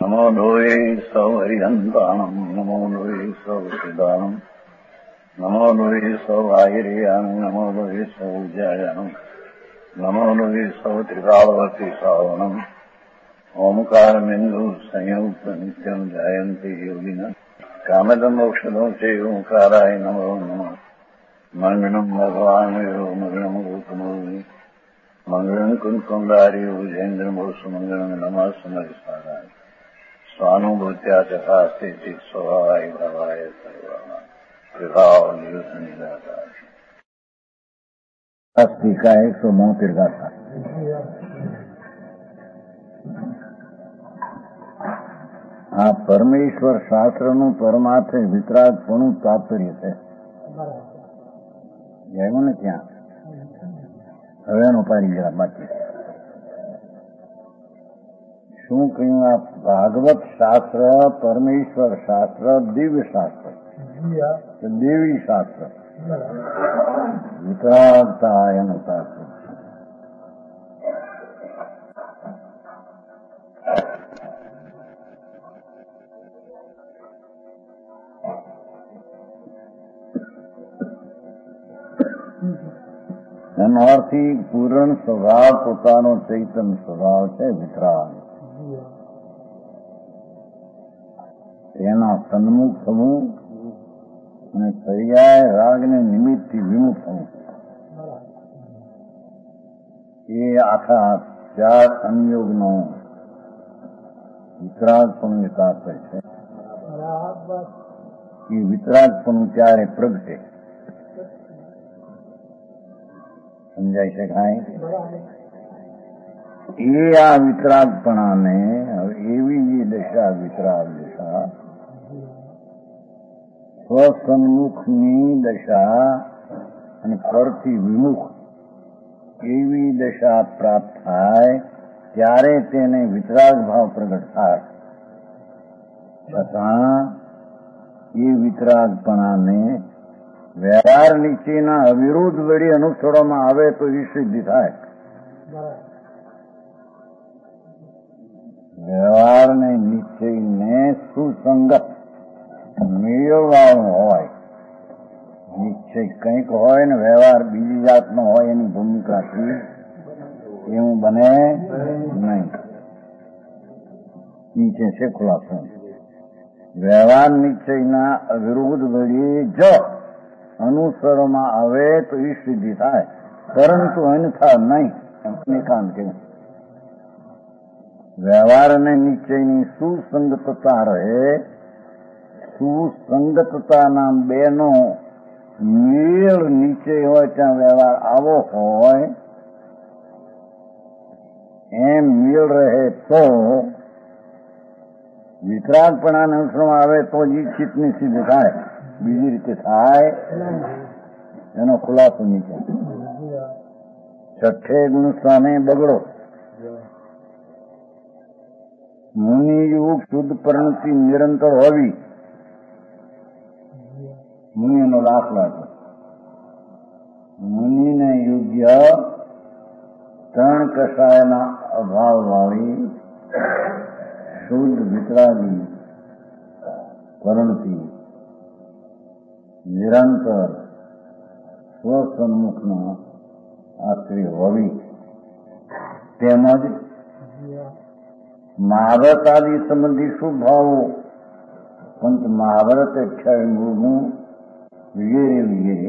નમો લોહે સૌ હરિહંતાણમ નમો લોહે સૌ સિદ્ધાણમ નમો લોહે સૌ આયર્યાણમ નમો લોહે સૌ જયાણમ નમો લોહે સૌ ત્રિકાળવતી શ્રાવણમ ઓમકારમિંદુ સંયુક્ત નિત્યમ જાયંતી યોગિના કામદમોક્ષદો છે ઓંકારાય નમો નમઃ મંગળમ ભગવાન મંગળમ ગોતમોહિ મંગળમ કુંકુંડારી ઉજેન્દ્રમોષ મંગળમ નમઃ સમરિસારાય સ્વાનુભૂત્યા ચકાસ્તે ચિત સ્વભાવાય ભાવાય સર્વા વિભાવ નિયુત નિરાકાર. ટીકા 172 ગાથા. આ પરમેશ્વર શાસ્ત્રનું પરમાર્થે વિતરાગપણું તાત્પર્ય છે. એમ ને ત્યાં હવે એનું પાડી જરા બાકી શું કહ્યું? આ ભાગવત શાસ્ત્ર, પરમેશ્વર શાસ્ત્ર, દિવ્ય શાસ્ત્ર, દેવી શાસ્ત્ર, વિતરાગતા એનું શાસ્ત્ર. એનો અર્થ પૂર્ણ સ્વભાવ, પોતાનો ચૈતન્ય સ્વભાવ છે વિતરાગ. તેના સન્મુખ થવું અને પર્યાય રાગને નિમિત્તથી વિમુખ થવું, એ આખા 4 સંયોગનો વિતરાગપણું તાત્પર્ય છે. એ વિતરાગપણું ત્યારે પ્રગટે. સમજાય છે કાંઈ? એ આ વિતરાગપણાને હવે એવી જે દશા, વિતરાગ દશા, સ્વસન્મુખની દશા અને પરથી વિમુખ એવી દશા પ્રાપ્ત થાય ત્યારે તેને વિતરાગ ભાવ પ્રગટ થાય. છતાં એ વિતરાગપણાને વ્યવહાર નીચેના અવિરોધ વડે અનુસરવામાં આવે તો એ સિદ્ધિ થાય. વ્યવહારને નિશ્ચયને સુસંગત મેળવવાનું હોય. નિશ્ચય કંઈક હોય ને વ્યવહાર બીજી જાતનો હોય, એની ભૂમિકાથી એવું બને નહીં. નીચે છે ખુલાસો. વ્યવહાર નિશ્ચયના અવિરોધ વડે જ અનુસરવામાં આવે તો એ સિદ્ધિ થાય, પરંતુ અન્યથા નહીં. નિકાંત કે વ્યવહાર અને નિશ્ચયની સુસંગતતા રહે. સુસંગતતાના બેનો મેળ નીચે હોય ત્યાં વ્યવહાર આવો હોય, એમ મેળ રહે તો વિતરાગપણાને અનુસરવામાં આવે તો જ ચિત્તની સિદ્ધિ થાય. બીજી રીતે થાય એનો ખુલાસો નીચે. 6 ગુણ સામે બગડો. મુનિયુગ શુદ્ધ પરિણતિ નિરંતર હોવી. મુનિનો દાખલો છે. મુનિને યોગ્ય 3 કષાયના અભાવ વાળી શુદ્ધ વિતરાગી પરિણતિ નિરંતર સ્વસન્મુખનો આશ્રય હોવી. તેમજ મહાભારત આદિ સંબંધી શુભ ભાવો, પંચ મહાભારત 28 મૂળનું વગેરે વગેરે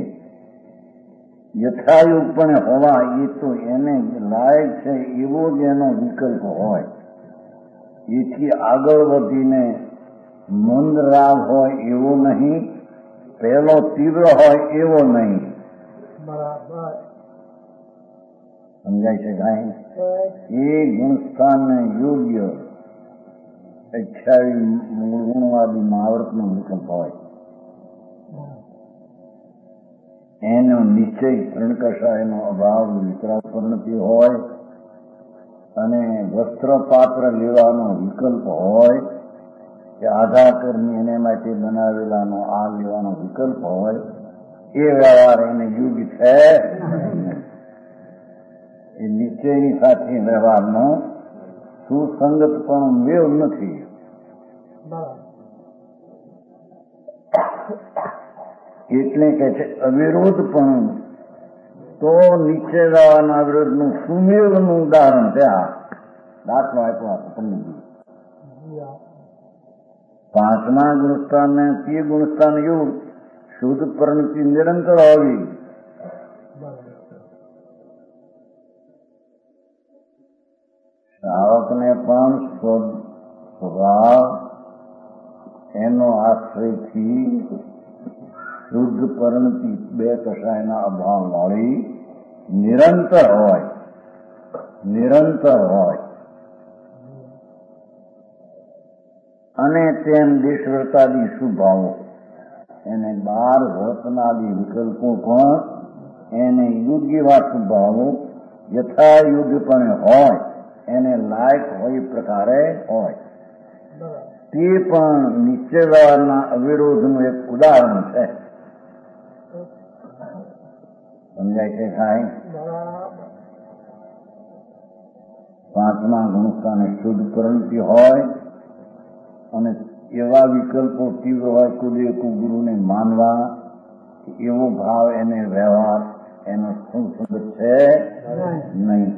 યથાયુગપણે હોવા, એ તો એને લાયક છે એવો જ એનો વિકલ્પ હોય. એથી આગળ વધીને મંદ રાગ હોય એવો નહીં, પહેલો તીવ્ર હોય એવો નહીં. સમજાય છે કાંઈ? એ ગુણસ્થાનને યોગ્ય 28 ગુણવાદી મહાવર્તનો વિકલ્પ હોય. એનો નિશ્ચય 3 કષાયનો અભાવ વિતરાગ પરિણતિ હોય, અને વસ્ત્ર પાત્ર લેવાનો વિકલ્પ હોય કે આધા કર્મી એને માટે બનાવેલાનો આ લેવાનો વિકલ્પ હોય, એ વ્યવહાર એને યોગ્ય છે. એ નિશ્ચયની સાથે વ્યવહારનો સુસંગત પણ મેળ નથી. એટલે કે છે અવિરોધ પણ તો નીચે જવાના વિરોધનું સુમેળનું ઉદાહરણ છે. આ દાખલો આપ્યો આપણને. પાંચમા ગુણસ્થાન ને તે ગુણસ્થાન યુગ શુદ્ધ પરિણતિ નિરંતર હોવી. શ્રાવકને પણ સ્વભાવ એનો આશ્રયથી શુદ્ધ પરિણતિ બે કષાયના અભાવ વાળી નિરંતર હોય. અને તેમ દેશવ્રતાદી સ્વભાવો એને 12 રત્નાદી વિકલ્પો પણ એને યોગ્યવા સ્વભાવો યથાયોગ્યપણે હોય, એને લાયક હોય પ્રકારે હોય. તે પણ નિશ્ચયવાદના અવિરોધનું એક ઉદાહરણ છે. સમજાય છે સાહેબ? પાંચમા ગુણસ્થાને શુદ્ધ પરિણતિ હોય અને એવા વિકલ્પો તીવ્ર હોય કુદે ગુરુને માનવા, એવો ભાવ એને વ્યવહાર એનો સુસંગત છે નહીં.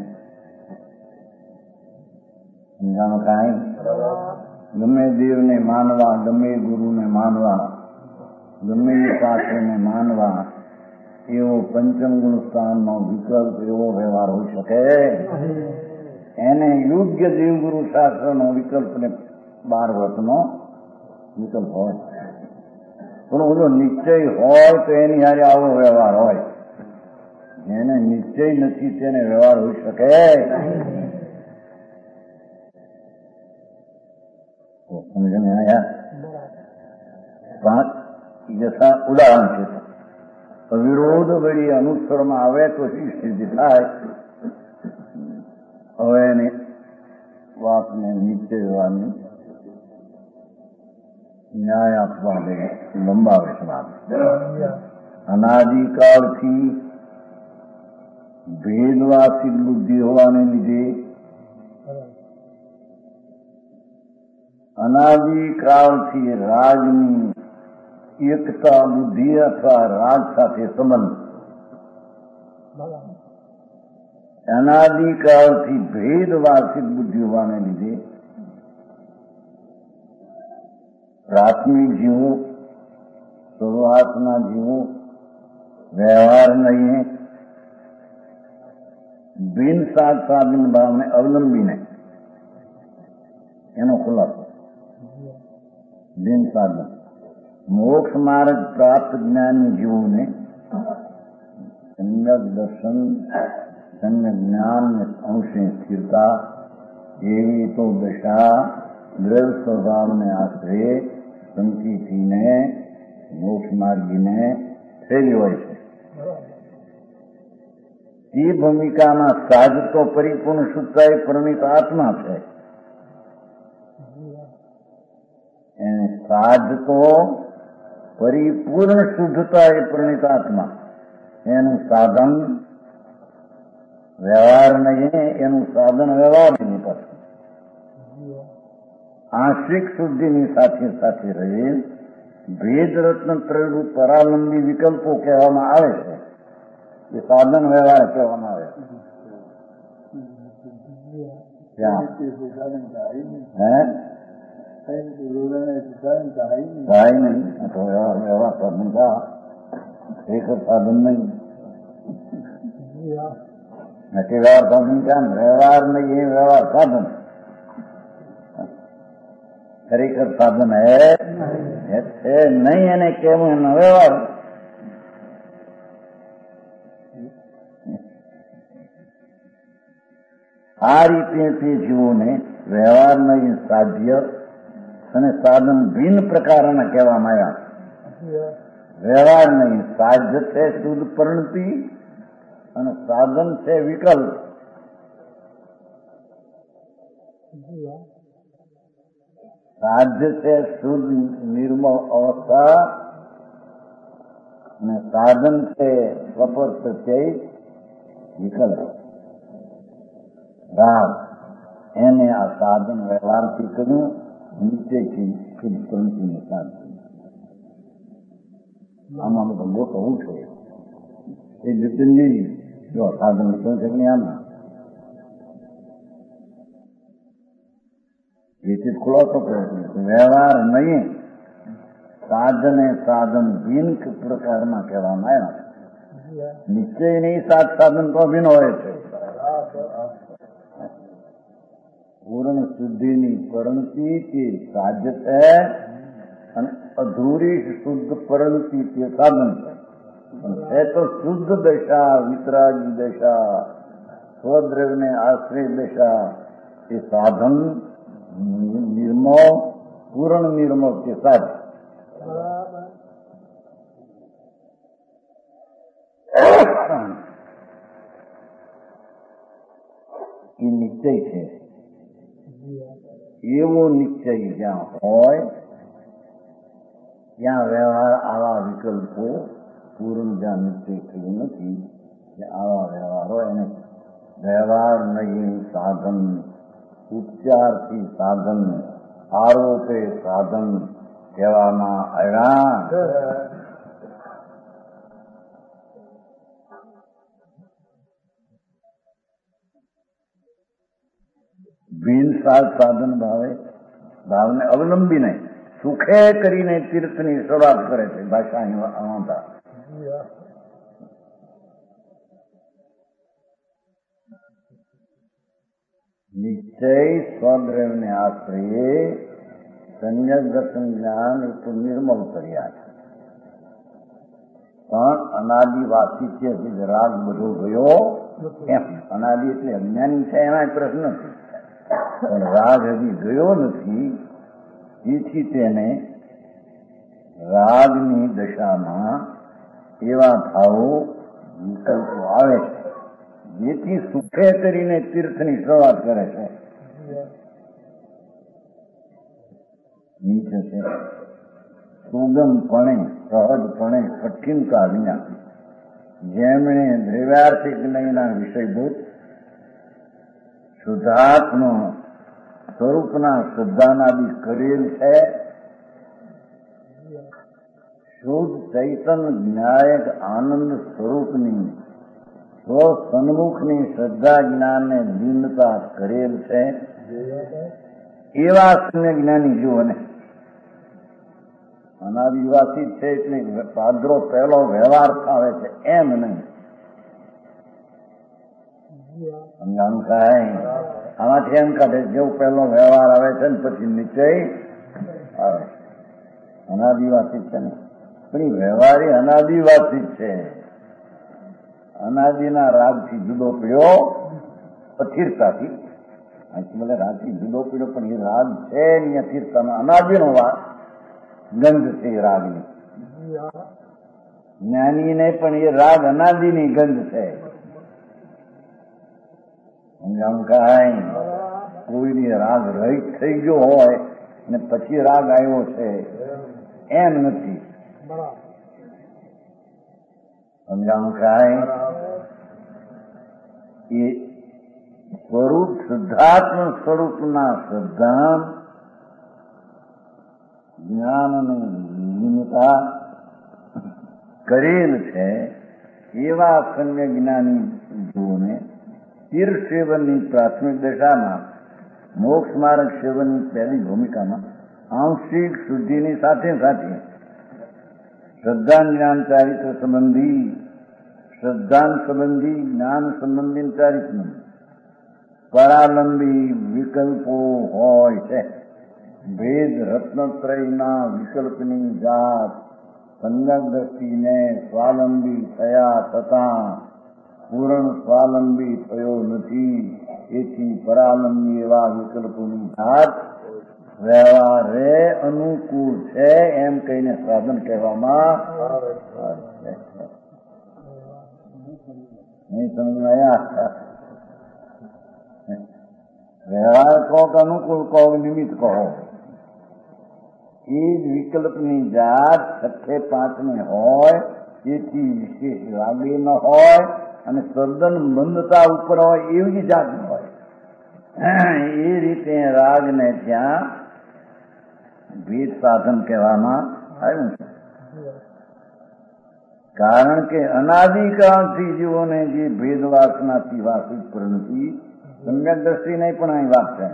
સમજાણો કાંઈ? ગમે દેવને માનવા, ગમે ગુરુને માનવા, ગમે શાસ્ત્રને માનવા, એવો પંચમ ગુણ સ્થાનનો વિકલ્પ એવો વ્યવહાર હોઈ શકે. એને યોગ્ય દેવગુરુ શાસ્ત્રનો વિકલ્પ ને 12 વ્રતનો વિકલ્પ હોય. પણ ઓલો નિશ્ચય હોય તો એની હારે આવો વ્યવહાર હોય. જેને નિશ્ચય નથી તેને વ્યવહાર હોઈ શકે. સમજણ આયા? 5 જસા ઉદાહરણ છે. અવિરોધ વળી અનુસરમાં આવે તો શી સિદ્ધિ થાય? હવે એની વાતને નીચે જવાની ન્યાય આપવા દે લંબાવે છે વાત. અનાદિકાળથી ભેદવાસિત બુદ્ધિ હોવાને લીધે અનાદિકાળથી રાજની એકતા બુદ્ધિ અથવા રાજ સાથે સંબંધ, અનાદિકાળથી ભેદવાસિત બુદ્ધિ હોવાને લીધે પ્રાથમિક જીવો, શરૂઆતના જીવો વ્યવહાર નહીં બિન સાધન ભાવને અવલંબીને એનો ખુલાસો. બિન સાધન મોક્ષ માર્ગ પ્રાપ્ત જ્ઞાની જીવોને સમ્યક દર્શન, સમ્યક જ્ઞાન અંશે સ્થિરતા એવી તો દશા દ્રવ સ્વભાવને આશરે સંતિથીને મોક્ષ માર્ગીને થયેલી હોય છે. તે ભૂમિકામાં સાધતો પરિપૂર્ણ શુદ્ધતા એ પરિણીત આત્મા છે. એને સાધતો પરિપૂર્ણ શુદ્ધતા એ પરિણીત આત્મા. એનું સાધન વ્યવહાર નહીં, એનું સાધન વ્યવહાર નહીં. પાછું આંશિક શુદ્ધિની સાથે સાથે રહે ભેદ રત્ન ત્રયરૂપ પરાલંબી વિકલ્પો કહેવામાં આવે છે. એ સાધન વ્યવહાર કહેવામાં આવે છે. વ્યવહાર સાધન ખરેખર સાધન નહીં. નથી વ્યવહાર સાધન ક્યાં? વ્યવહાર નહીં એ વ્યવહાર સાધન. ખરેખર સાધન હે નહીં. એને કેવું એનો વ્યવહાર. આ રીતે તે જીવોને વ્યવહાર નહીં સાધ્ય અને સાધન ભિન્ન પ્રકારના કહેવામાં આવ્યા. વ્યવહાર નહીં સાધ્ય છે શુદ્ધ પરિણતિ અને સાધન છે વિકલ્પ. સાધ્ય છે શુદ્ધ નિર્મળ અવસ્થા અને સાધન છે સ્વપર સત્ય વિકલ્પ રાગ. એને આ સાધન વ્યવહારથી કર્યું નિશ્ચયથી શુદ્ધ પ્રણતિને સાધન. આમાં બધો મોટો હું છે એ જતીનજી જો સાધન લખો છે કે આમાં એથી ખુલાસો કરે છે વ્યવહાર નહીં સાધન એ સાધન ભિન્ન પ્રકારમાં કહેવામાં આવ્યા. નિશ્ચય નહીં સાધન તો ભિન્ન હોય છે. પૂર્ણ શુદ્ધિની પરંતિ તે સાધ્ય છે અને અધૂરી શુદ્ધ પરંતિ તે સાધન છે તો શુદ્ધ દશા વિતરાગી દશા સ્વદ્રવ્યને આશ્રય દશા એ સાધન નિર્મો પૂર્ણ નિર્મો તે સાધન. એ નિશ્ચય છે. એવો નિશ્ચય જ્યાં હોય ત્યાં વ્યવહાર આવા વિકલ્પો પૂર્ણ જ્યાં નિશ્ચય થયું નથી આવા વ્યવહારો એને વ્યવહાર નહીં સાધન ઉપચારથી સાધન આરોપે સાધન કહેવામાં આવ્યા. ભીન સાધન ભાવને અવલંબી નહીં સુખે કરીને તીર્થની શરૂઆત કરે છે. ભાષા વાંધા નિશ્ચય સ્વદ્રવ્યને આશ્રયે સંયક દર્શન જ્ઞાન એ તો નિર્મળ કર્યા છે પણ અનાદિવાસી છે રાગ બધો ગયો એમ. અનાદિ એટલે અજ્ઞાની છે એના પ્રશ્ન નથી પણ રાગ હજી ગયો નથી તેથી તેને રાગની દશામાં એવા ભાવો વિકલ્પો આવે છે જેથી સુખે કરીને તીર્થની શરૂઆત કરે છે. નીચે છે સુગમપણે સહજપણે કઠિનતા વિના જેમણે દ્રવ્યાર્થિક જ્ઞાનના વિષયભૂત શુદ્ધાત્મ સ્વરૂપના શ્રદ્ધાનાદિ કરેલ છે શુદ્ધ ચૈતન જ્ઞાયક આનંદ સ્વરૂપની સ્વસન્મુખની શ્રદ્ધા જ્ઞાનને દીનતા કરેલ છે એવા શૂન્ય જ્ઞાની જુઓને. અનાદિવાસી છે એટલે પાદરો પહેલો વ્યવહાર આવે છે એમ નહીં. સમજાણું કાંઈ આમાંથી એમ કાઢે જેવું પહેલો વ્યવહાર આવે છે ને પછી નિશ્ચય આવે. અનાદિવાસી છે ને પણ વ્યવહારી અનાદિવાસી છે. અનાદિના રાગથી જુદો પીડ્યો અસ્થિરતાથી ભલે રાગથી જુદો પીડ્યો પણ એ રાગ છે ને અસ્થિરતામાં અનાદિનો ગંધ છે એ રાગની. જ્ઞાનીને પણ એ રાગ અનાદિની ગંધ છે. સમજાણું કાંઈ કોઈની રાગ રહિત થઈ ગયો હોય ને પછી રાગ આવ્યો છે એમ નથી. સમજાણું કાંઈ એ સ્વરૂપ શુદ્ધાત્મ સ્વરૂપના શ્રદ્ધા જ્ઞાનની નિમિત્તા કરેલ છે એવા સમ્ય જ્ઞાની જોને તીર્થ સેવનની પ્રાથમિક દશામાં મોક્ષ માર્ગ સેવનની પહેલી ભૂમિકામાં આંશિક શુદ્ધિની સાથે સાથે શ્રદ્ધા જ્ઞાન ચારિત્ર સંબંધી શ્રદ્ધાન સંબંધી જ્ઞાન સંબંધી ચારિત્ર પરાલંબી વિકલ્પો હોય છે. ભેદ રત્નત્રયના વિકલ્પની જાત સંજ્ઞક દ્રષ્ટિને સ્વાલંબી થયા છતાં પૂર્ણ સ્વાલંબી થયો નથી. એથી પરાલંબી એવા વિકલ્પોની જાત વ્યવહારે અનુકૂળ છે એમ કહીને સાધન કહેવામાં આવે છે. નહીં સમજાયા? વ્યવહાર કોક અનુકૂળ કહો નિમિત્ત કહો એ જ વિકલ્પની જાત છઠ્ઠે પાંચમી હોય તેથી વિશેષ લાગે ન હોય અને સદન બંધતા ઉપર હોય એવી જાત હોય. એ રીતે રાગને ત્યાં ભેદ સાધન કહેવામાં આવ્યું છે. કારણ કે અનાદિકાળથી જીવોને જે ભેદ વાસનાથી વાસિત પ્રવૃત્તિ સમ્યક દ્રષ્ટિ નહીં પણ અહીં વાત છે.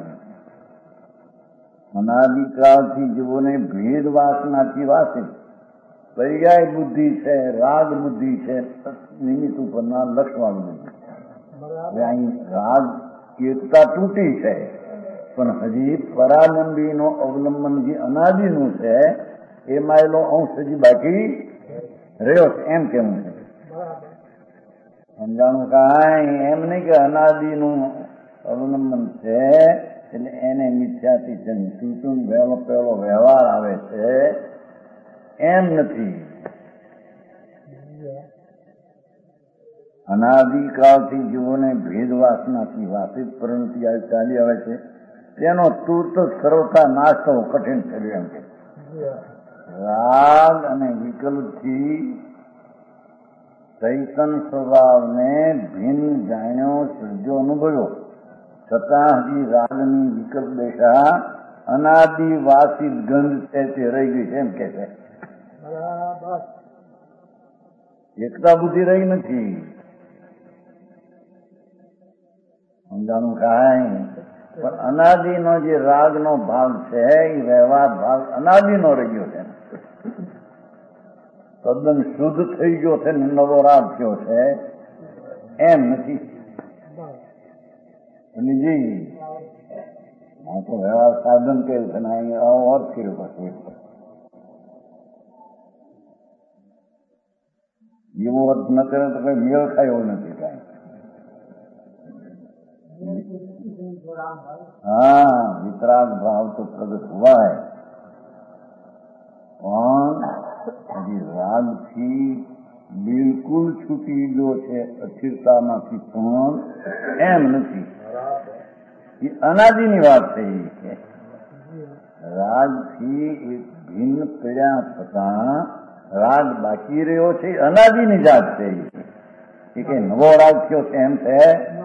અનાદિકાળથી જીવોને ભેદ વાસનાથી વાસિત પર્યાય બુદ્ધિ છે, રાગ બુદ્ધિ છે, નિમિત્ત ઉપરના લક્ષવાળ બુદ્ધિ. અહીં રાગ એકતા તૂટી છે, પણ હજી પરાલંબીનો અવલંબન જે અનાદિનું છે એમાં એનો અંશ હજી બાકી રહ્યો છે, એમ કેવું છે. સમજાણું કાંઈ એમ નહીં કે અનાદિનું અવલંબન છે એટલે એને મિથ્યાથી છે, તૂટું પહેલો વ્યવહાર આવે છે એમ નથી. અનાદિકાળથી જીવોને ભેદ વાસનાથી વાસિત પ્રવૃત્તિ ચાલી આવે છે, તેનો તુર્ત સર્વથા નાશ થવો કઠિન થયું એમ કે. રાગ અને વિકલ્પથી ચૈતન સ્વભાવને ભિન્ન જાણ્યો, સર્જો, અનુભવ્યો, છતાં હજી રાગની વિકલ્પ દેશા અનાદિવાસિત ગંધ છે તે રહી ગઈ છે એમ કે છે. એકતા બુદ્ધિ રહી નથી. સમજાણું કાંઈ પણ અનાદિનો જે રાગનો ભાગ છે એ વ્યવહાર ભાગ અનાદિનો રહ્યો છે, તદ્દન શુદ્ધ થઈ ગયો છે, નવો રાગ થયો છે એમ નથી. જી આ તો વ્યવહાર સાધન કર્યું છે ને અહીં આવો અર્થ કર્યો પછી એવો અર્થ ન કરે તો કઈ મેળ ખાય એવું નથી કાંઈ. હા, વિતરાગ ભાવ તો પ્રગટ હોય પણ હજી રાગથી બિલકુલ છૂટી ગયો છે, અસ્થિરતામાંથી પણ એમ નથી. એ અનાદિની વાત થઈ છે. રાગથી એક ભિન્ન પીડા થતા રાગ બાકી રહ્યો છે, અનાદિની જાત છે. એ કઈ નવો રાગ થયો છે એમ છે.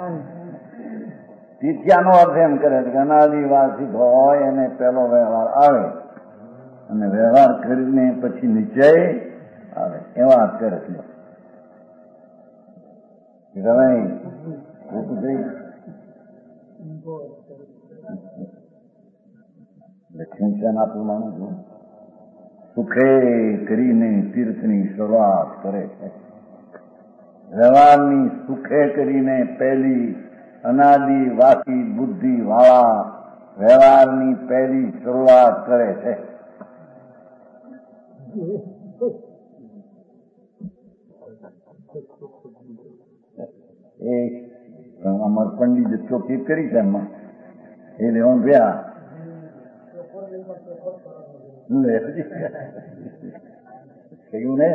તિથ્યાનો અર્થ એમ કરે છે કે અનાદિવાસિત હોય એને પેલો વ્યવહાર આવે અને વ્યવહાર કરીને પછી નિશ્ચય આવે એવા અર્થ કરે છે. ખેંચાણ આપું માનું છું. સુખે કરીને તીર્થની શરૂઆત કરે છે. વ્યવહારની સુખે કરીને પહેલી અનાદિવાસી બુદ્ધિ વાળા વ્યવહારની પહેલી શરૂઆત કરે છે. એ અમાર પંડિત ચોખ્ખી કરી છે એમાં એ લેવાનું રહ્યા કહ્યું ને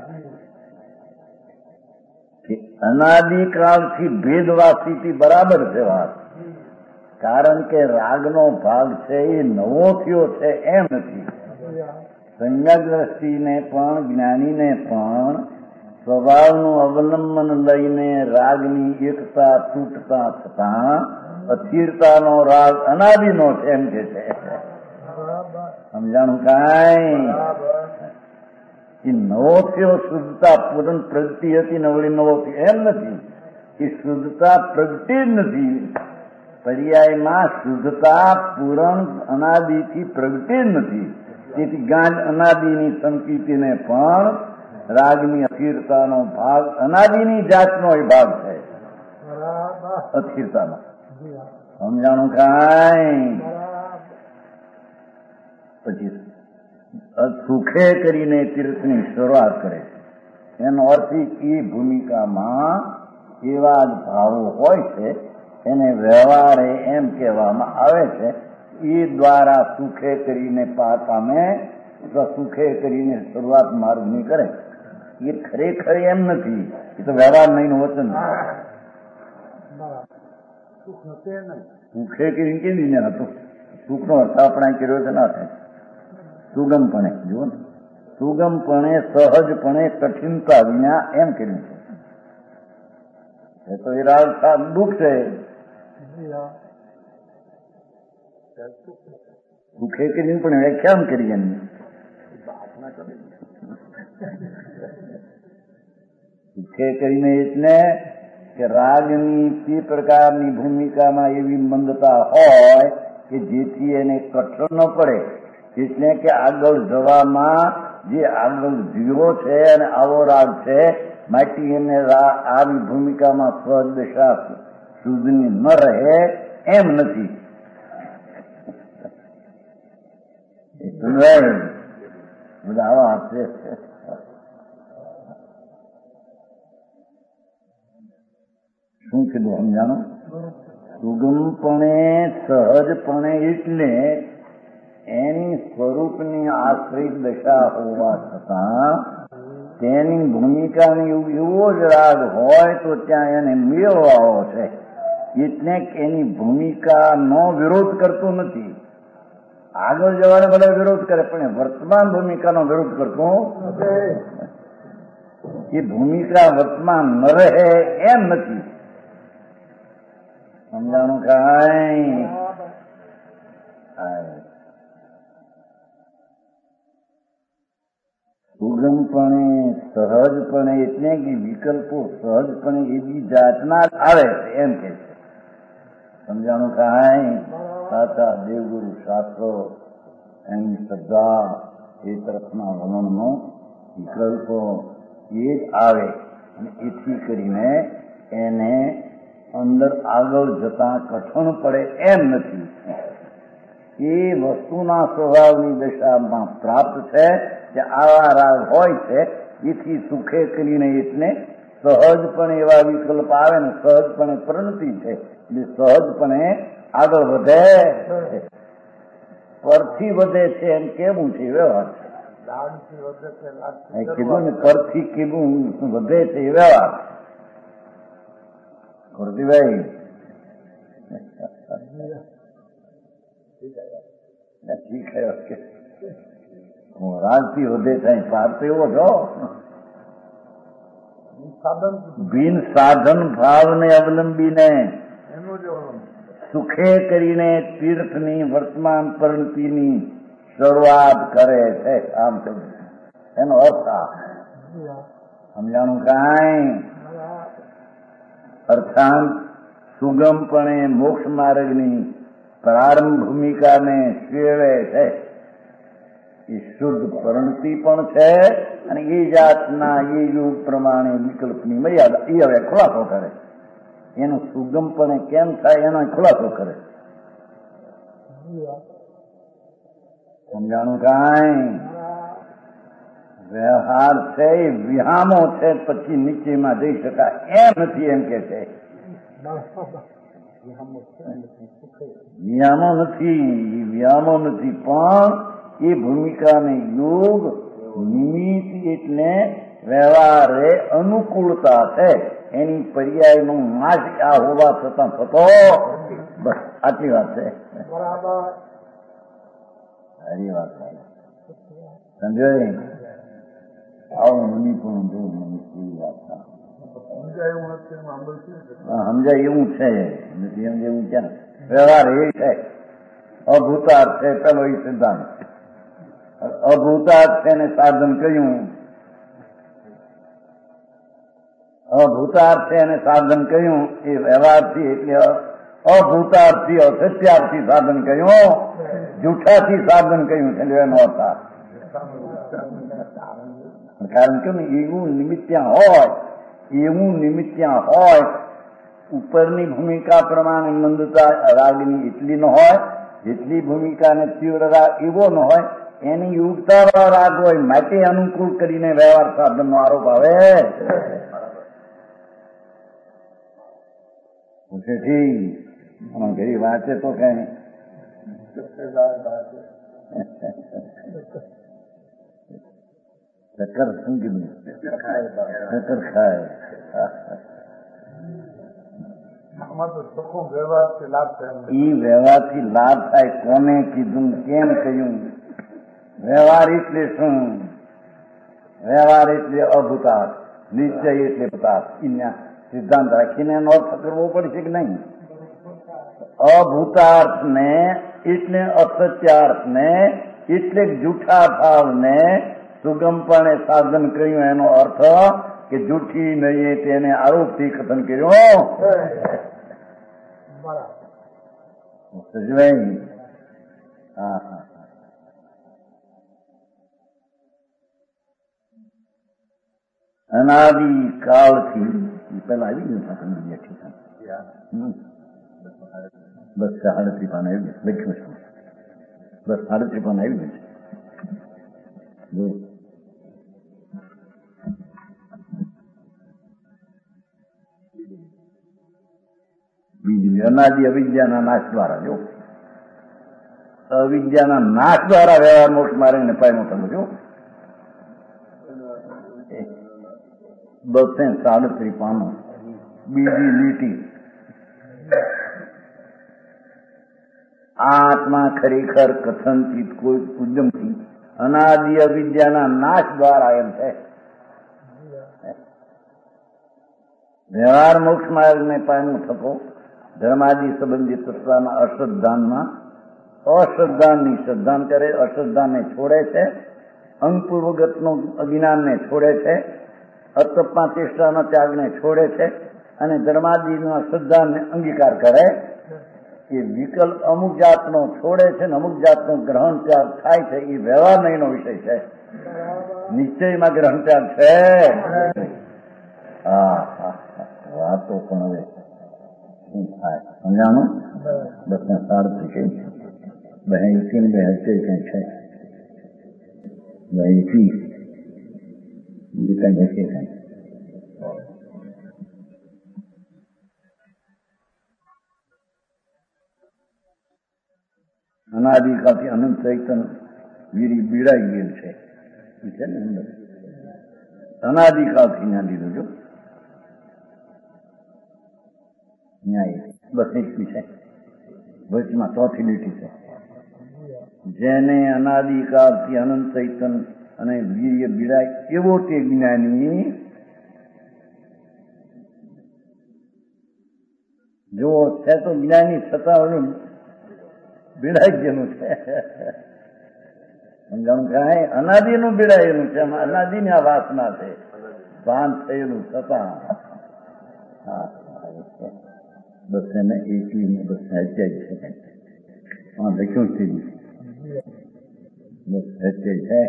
કે અનાદિકાળથી ભેદવાસીથી બરાબર છે વાત. કારણ કે રાગનો ભાગ છે એ નવો થયો છે એમ નથી. સંજ્ઞા દ્રષ્ટિને પણ જ્ઞાનીને પણ સ્વભાવનું અવલંબન લઈને રાગની એકતા તૂટતા થતા અસ્થિરતાનો રાગ અનાદિનો છે એમ કે છે. સમજાણું કાંઈ? એ નવો થયો શુદ્ધતા પૂર્ણ પ્રગતિ હતી નવળી નવો થયો એમ નથી. એ શુદ્ધતા પ્રગટી જ નથી. પર્યાયમાં શુદ્ધતા પૂરણ અનાદિથી પ્રગટી જ નથી. તેથી ગાંઠ અનાદિની સંકિતિને પણ રાગની અસ્થિરતાનો ભાગ અનાદિની જાતનો એ ભાગ છે અસ્થિરતાનો. સમજાણું કાંઈ? પછી સુખે કરીને તીર્થની શરૂઆત કરે છે. એનો અર્થ એ ભૂમિકામાં એવા જ ભાવો હોય છે એને વ્યવહારે એમ કહેવામાં આવે છે. એ દ્વારા સુખે કરીને પામે અથવા સુખે કરીને શરૂઆત માર્ગની કરે. એ ખરેખર એમ નથી. એ તો વ્યવહાર નહીં વચન સુખે કરીને કેવી રીતે હતો. સુખનો અર્થ આપણે કર્યો છે ના થાય. સુગમપણે જુઓ ને, સુગમપણે સહજપણે કઠિનતા વિના એમ કર્યું છે. એ તો એ રાગ દુઃખ છે. સુખે કરીને પણ વ્યાખ્યાન કરી એની સુખે કરીને એટલે કે રાગની તે પ્રકારની ભૂમિકામાં એવી મંદતા હોય કે જેથી એને કઠણ ન પડે, એટલે કે આગળ જવામાં જે આગળ જીવો છે અને આવો રાગ છે માટે એને આવી ભૂમિકામાં સહજ દશા સુધની ન રહે એમ નથી. બધા આવા હશે. શું કીધું સમજાણું? સુગમપણે સહજપણે એટલે એની સ્વરૂપની આશ્રિત દશા હોવા છતાં તેની ભૂમિકાની એવો જ રાગ હોય તો ત્યાં એને મેળવાવો છે. એટલે કે એની ભૂમિકાનો વિરોધ કરતો નથી. આગળ જવાને ભલે વિરોધ કરે પણ વર્તમાન ભૂમિકાનો વિરોધ કરતો એ ભૂમિકા વર્તમાન ન રહે એમ નથી. સમજાણું કાંઈ? સુગમપણે સહજપણે એટલે કે વિકલ્પો સહજપણે એવી જાતના આવે એમ કે છે. સમજાણું કાંઈ? સાચા દેવગુરુ શાસ્ત્રો એની શ્રદ્ધા એ તરફના વલણનો વિકલ્પો એ જ આવે અને એથી કરીને એને અંદર આગળ જતા કઠણ પડે એમ નથી. એ વસ્તુના સ્વભાવની દશામાં પ્રાપ્ત છે કે આવા રાગ હોય છે. એથી સુખે કરીને એટલે સહજપણે એવા વિકલ્પ આવે ને સહજપણે પરિણતિ છે એટલે સહજપણે આગળ વધે, પરથી વધે છે એમ કેવું છે વ્યવહાર છે. કીધું ને પરથી કેવું વધે છે એ વ્યવહાર. ગુરુજીભાઈ ઠીક છે. ઓકે. રાજથી વધે થાય પાર તો એવો છો. બિન સાધન ભાવને અવલંબીને સુખે કરીને તીર્થની વર્તમાન પરિણતિની શરૂઆત કરે છે. આમ એનો અર્થ આ સમજાણું કાંઈ? અર્થાત સુગમપણે મોક્ષ માર્ગની પ્રારંભ ભૂમિકાને સેવે છે. એ શુદ્ધ પરિણતિ પણ છે અને એ જાતના એ યુગ પ્રમાણે વિકલ્પની મર્યાદા એ હવે ખુલાસો કરે. એનું સુગમપણે કેમ થાય એનો ખુલાસો કરે. સમજાણું કાંઈ? વ્યવહાર છે એ વિહામો છે પછી નીચેમાં જઈ શકાય એમ નથી એમ કે છે. વિહામો નથી પણ એ ભૂમિકાને યોગ નિમિત્ત એટલે વ્યવહારે અનુકૂળતા છે. એની પર્યાયનો નાશ આ હોવા છતાં થતો બસ આટલી વાત છે. સારી વાત સમજાય? આવું મને પણ જો મને કેવી વાત સમજાય એવું છે નથી સમજાયું ક્યાં? વ્યવહાર એ છે અભૂતાર્થ છે. પેલો એ સિદ્ધાંત અભૂતાર્થ છે ને સાધન કહ્યું. અભૂતાર્થ છે અને સાધન કહ્યું એ વ્યવહારથી એટલે અભૂતાર્થથી અસત્યાર્થી સાધન કહ્યું, જૂઠાથી સાધન કહ્યું છે એનો અર્થ. કારણ કે એવું નિમિત્ત ત્યાં હોય ઉપરની ભૂમિકા પ્રમાણે મંદતા રાગની એટલી ન હોય જેટલી ભૂમિકાને તીવ્ર રાગ એવો ન હોય. એની યુગતા રાગ હોય માટે અનુકૂળ કરીને વ્યવહાર સાધનનો આરોપ આવે. ઘડી વાંચે તો કઈ ચક્કર શું કીધું? ચક્કર ખાય. ઈ વ્યવહારથી લાભ થાય. કોને કીધું? કેમ કહ્યું? વ્યવહાર એટલે શું? વ્યવહાર એટલે અભૂતાર્થ, નિશ્ચય એટલે ભૂતાર્થ. સિદ્ધાંત રાખીને એનો અર્થ કરવો પડશે કે નહીં? અભૂતાર્થ ને એટલે અસત્યાર્થને એટલે જૂઠા ભાવને સુગમપણે સાધન કર્યું. એનો અર્થ કે જૂઠી નહીં તેને આરોપથી કથન કર્યું. હા હા અનાદિ કાળથી પેલા આવી ગયું બસ 38 પાન આવી ગયું લખ્યું છે. બસ 38 પાન આવી ગયું છે. બીજી અનાદિ અવિદ્યાના નાશ દ્વારા જો અવિદ્યાના નાશ દ્વારા વ્યવહાર મોક્ષ મારીને પાયનો થયો જો 237 પાનો બીજી લીટી. આત્મા ખરેખર કથનથી કોઈ ઉદ્યમથી અનાદિ અવિદ્યાના નાશ દ્વારા એમ છે. વ્યવહાર મોક્ષ માર્ગને પાયનો થતો ધર્માદિ સંબંધી તત્વના અશ્રદ્ધાનમાં અશ્રદ્ધાની શ્રદ્ધાન કરે, અશ્રદ્ધાને છોડે છે, અંગપૂર્વગતનું અજ્ઞાનને છોડે છે, અતપના ચેષ્ટાના ત્યાગને છોડે છે અને ધર્માદિના શ્રદ્ધાને અંગીકાર કરે. એ વિકલ્પ અમુક જાતનો છોડે છે ને અમુક જાતનો ગ્રહણ ત્યાગ થાય છે. એ વ્યવહાર નહીંનો વિષય છે. નિશ્ચયમાં ગ્રહણ ત્યાગ છે. હા હા વાતો પણ હવે શું થાય સમજાણું? બસને સારથી કઈ છે 82 ને 82 કઈ છે 82 બીજું કઈ હશે કઈ અનાદિકાળથી અનંત ચૈતન વીરી બીડાઈ ગયેલ છે ને અંદર અનાદિકાળથી ત્યાં લીધું જો ન્યાય બસ એકવી છે વચમાં ચોથી લીટી છે. જેને અનાદિકાળથી અનંત ચૈતન અને વીર્ય બીડાય એવો તે જ્ઞાની જો છે તો જ્ઞાની છતાં બીડાઈ ગયેલું છે. સમજાણું કાંઈ અનાદિનું બીડાયેલું છે. અનાદિની આ વાસના છે ભાન થયેલું છતાં. હા બસ એને 21 બસ 27 છે. હા લખ્યું જ થઈ બસ 27 છે.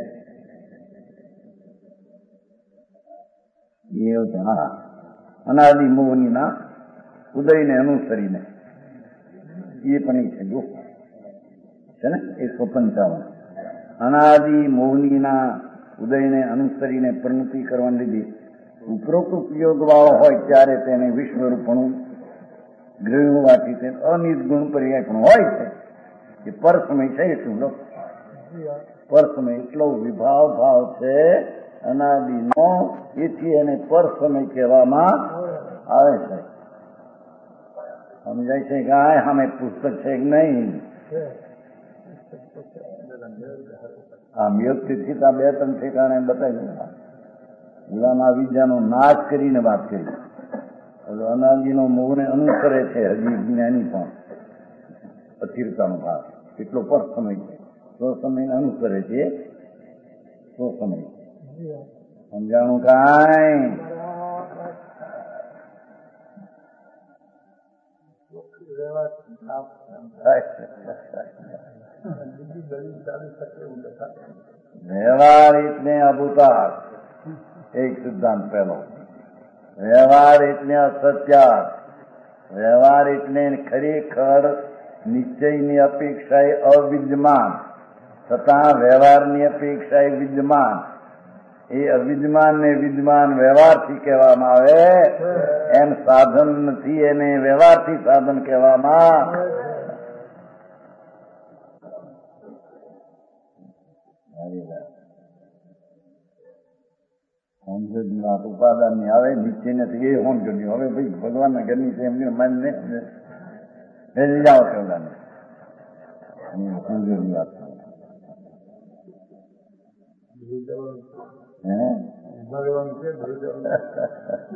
એ હા અનાદિ મોહનીના ઉદયને અનુસરીને એ પણ છે જો છે ને 155 અનાદિ મોહનીના ઉદયને અનુસરીને પરિણતિ કરવાને લીધે ઉપરોક્ત ઉપયોગ વાળો હોય ત્યારે તેને વિશ્વરૂપણું ગ્રહ હોવાથી તે અનિર્ગુણ પર્યાય પણ હોય છે. એ પરસમય છે એટલું લો પરસમય એટલો વિભાવ ભાવ છે અનાદિનો એથી એને પરસમય કહેવામાં આવે છે. સમજાય છે કે આ સામે પુસ્તક છે કે નહીં? આ વ્યક્તિથી આ 2-3 ઠેકાણે બતાવ્યું. ગુલામા વિદ્યાનો નાશ કરીને વાત કરી. અનાદિનો મોહને અનુસરે છે હજી જ્ઞાની પણ અસ્થિરતાનો ભાવ કેટલો પર સમય છે તો સમય અનુસરે છે તો સમય સમજાણું કાંઈ? વ્યવહાર એટલે અભૂતાર એક સિદ્ધાંત પહેલો. વ્યવહાર એટલે અસત્યાર્થ. વ્યવહાર એટલે ખરેખર નિશ્ચયની અપેક્ષાએ અવિદ્યમાન છતાં વ્યવહારની અપેક્ષાએ વિદ્યમાન. એ અવિદ્યમાન ને વિદ્યમાન વ્યવહારથી કહેવામાં આવે. એમ સાધન નથી એને વ્યવહારથી સાધન કહેવામાં. ઉપાદાન ની આવે નીચે નથી એ હોન કર્યું. હવે ભાઈ ભગવાનના ઘરની છે એમની માનને જાઓ છો સંજોગની વાત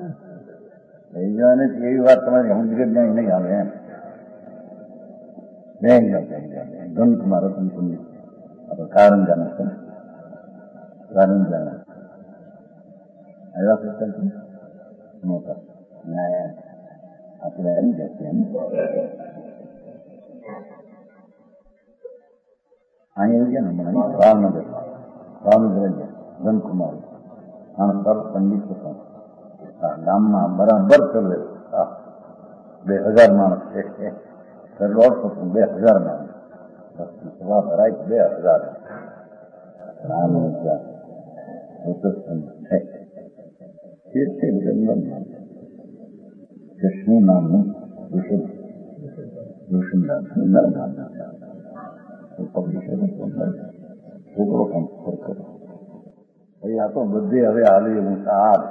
લઈ જવાની એવી વાત તમારી સમજ નહીં આવે એમ ગણકુમાર રતન પંડિત આપણે કારંજાના છે, કારંજાના આવ્યા કરતા નહોતા આપણે આવી જશે એમ અહીંયા ગયા ને હમણાં ભાવનગર ગણકુમાર સર પંડિત ગામમાં બરાબર ચલે 2000 માણસ છે, 150 2000 માણસ સભા ભરાય 2000 કૃષ્ણ નામનું છોકરો પણ કરો ભાઈ આ તો બધે હવે હાલી હું સાર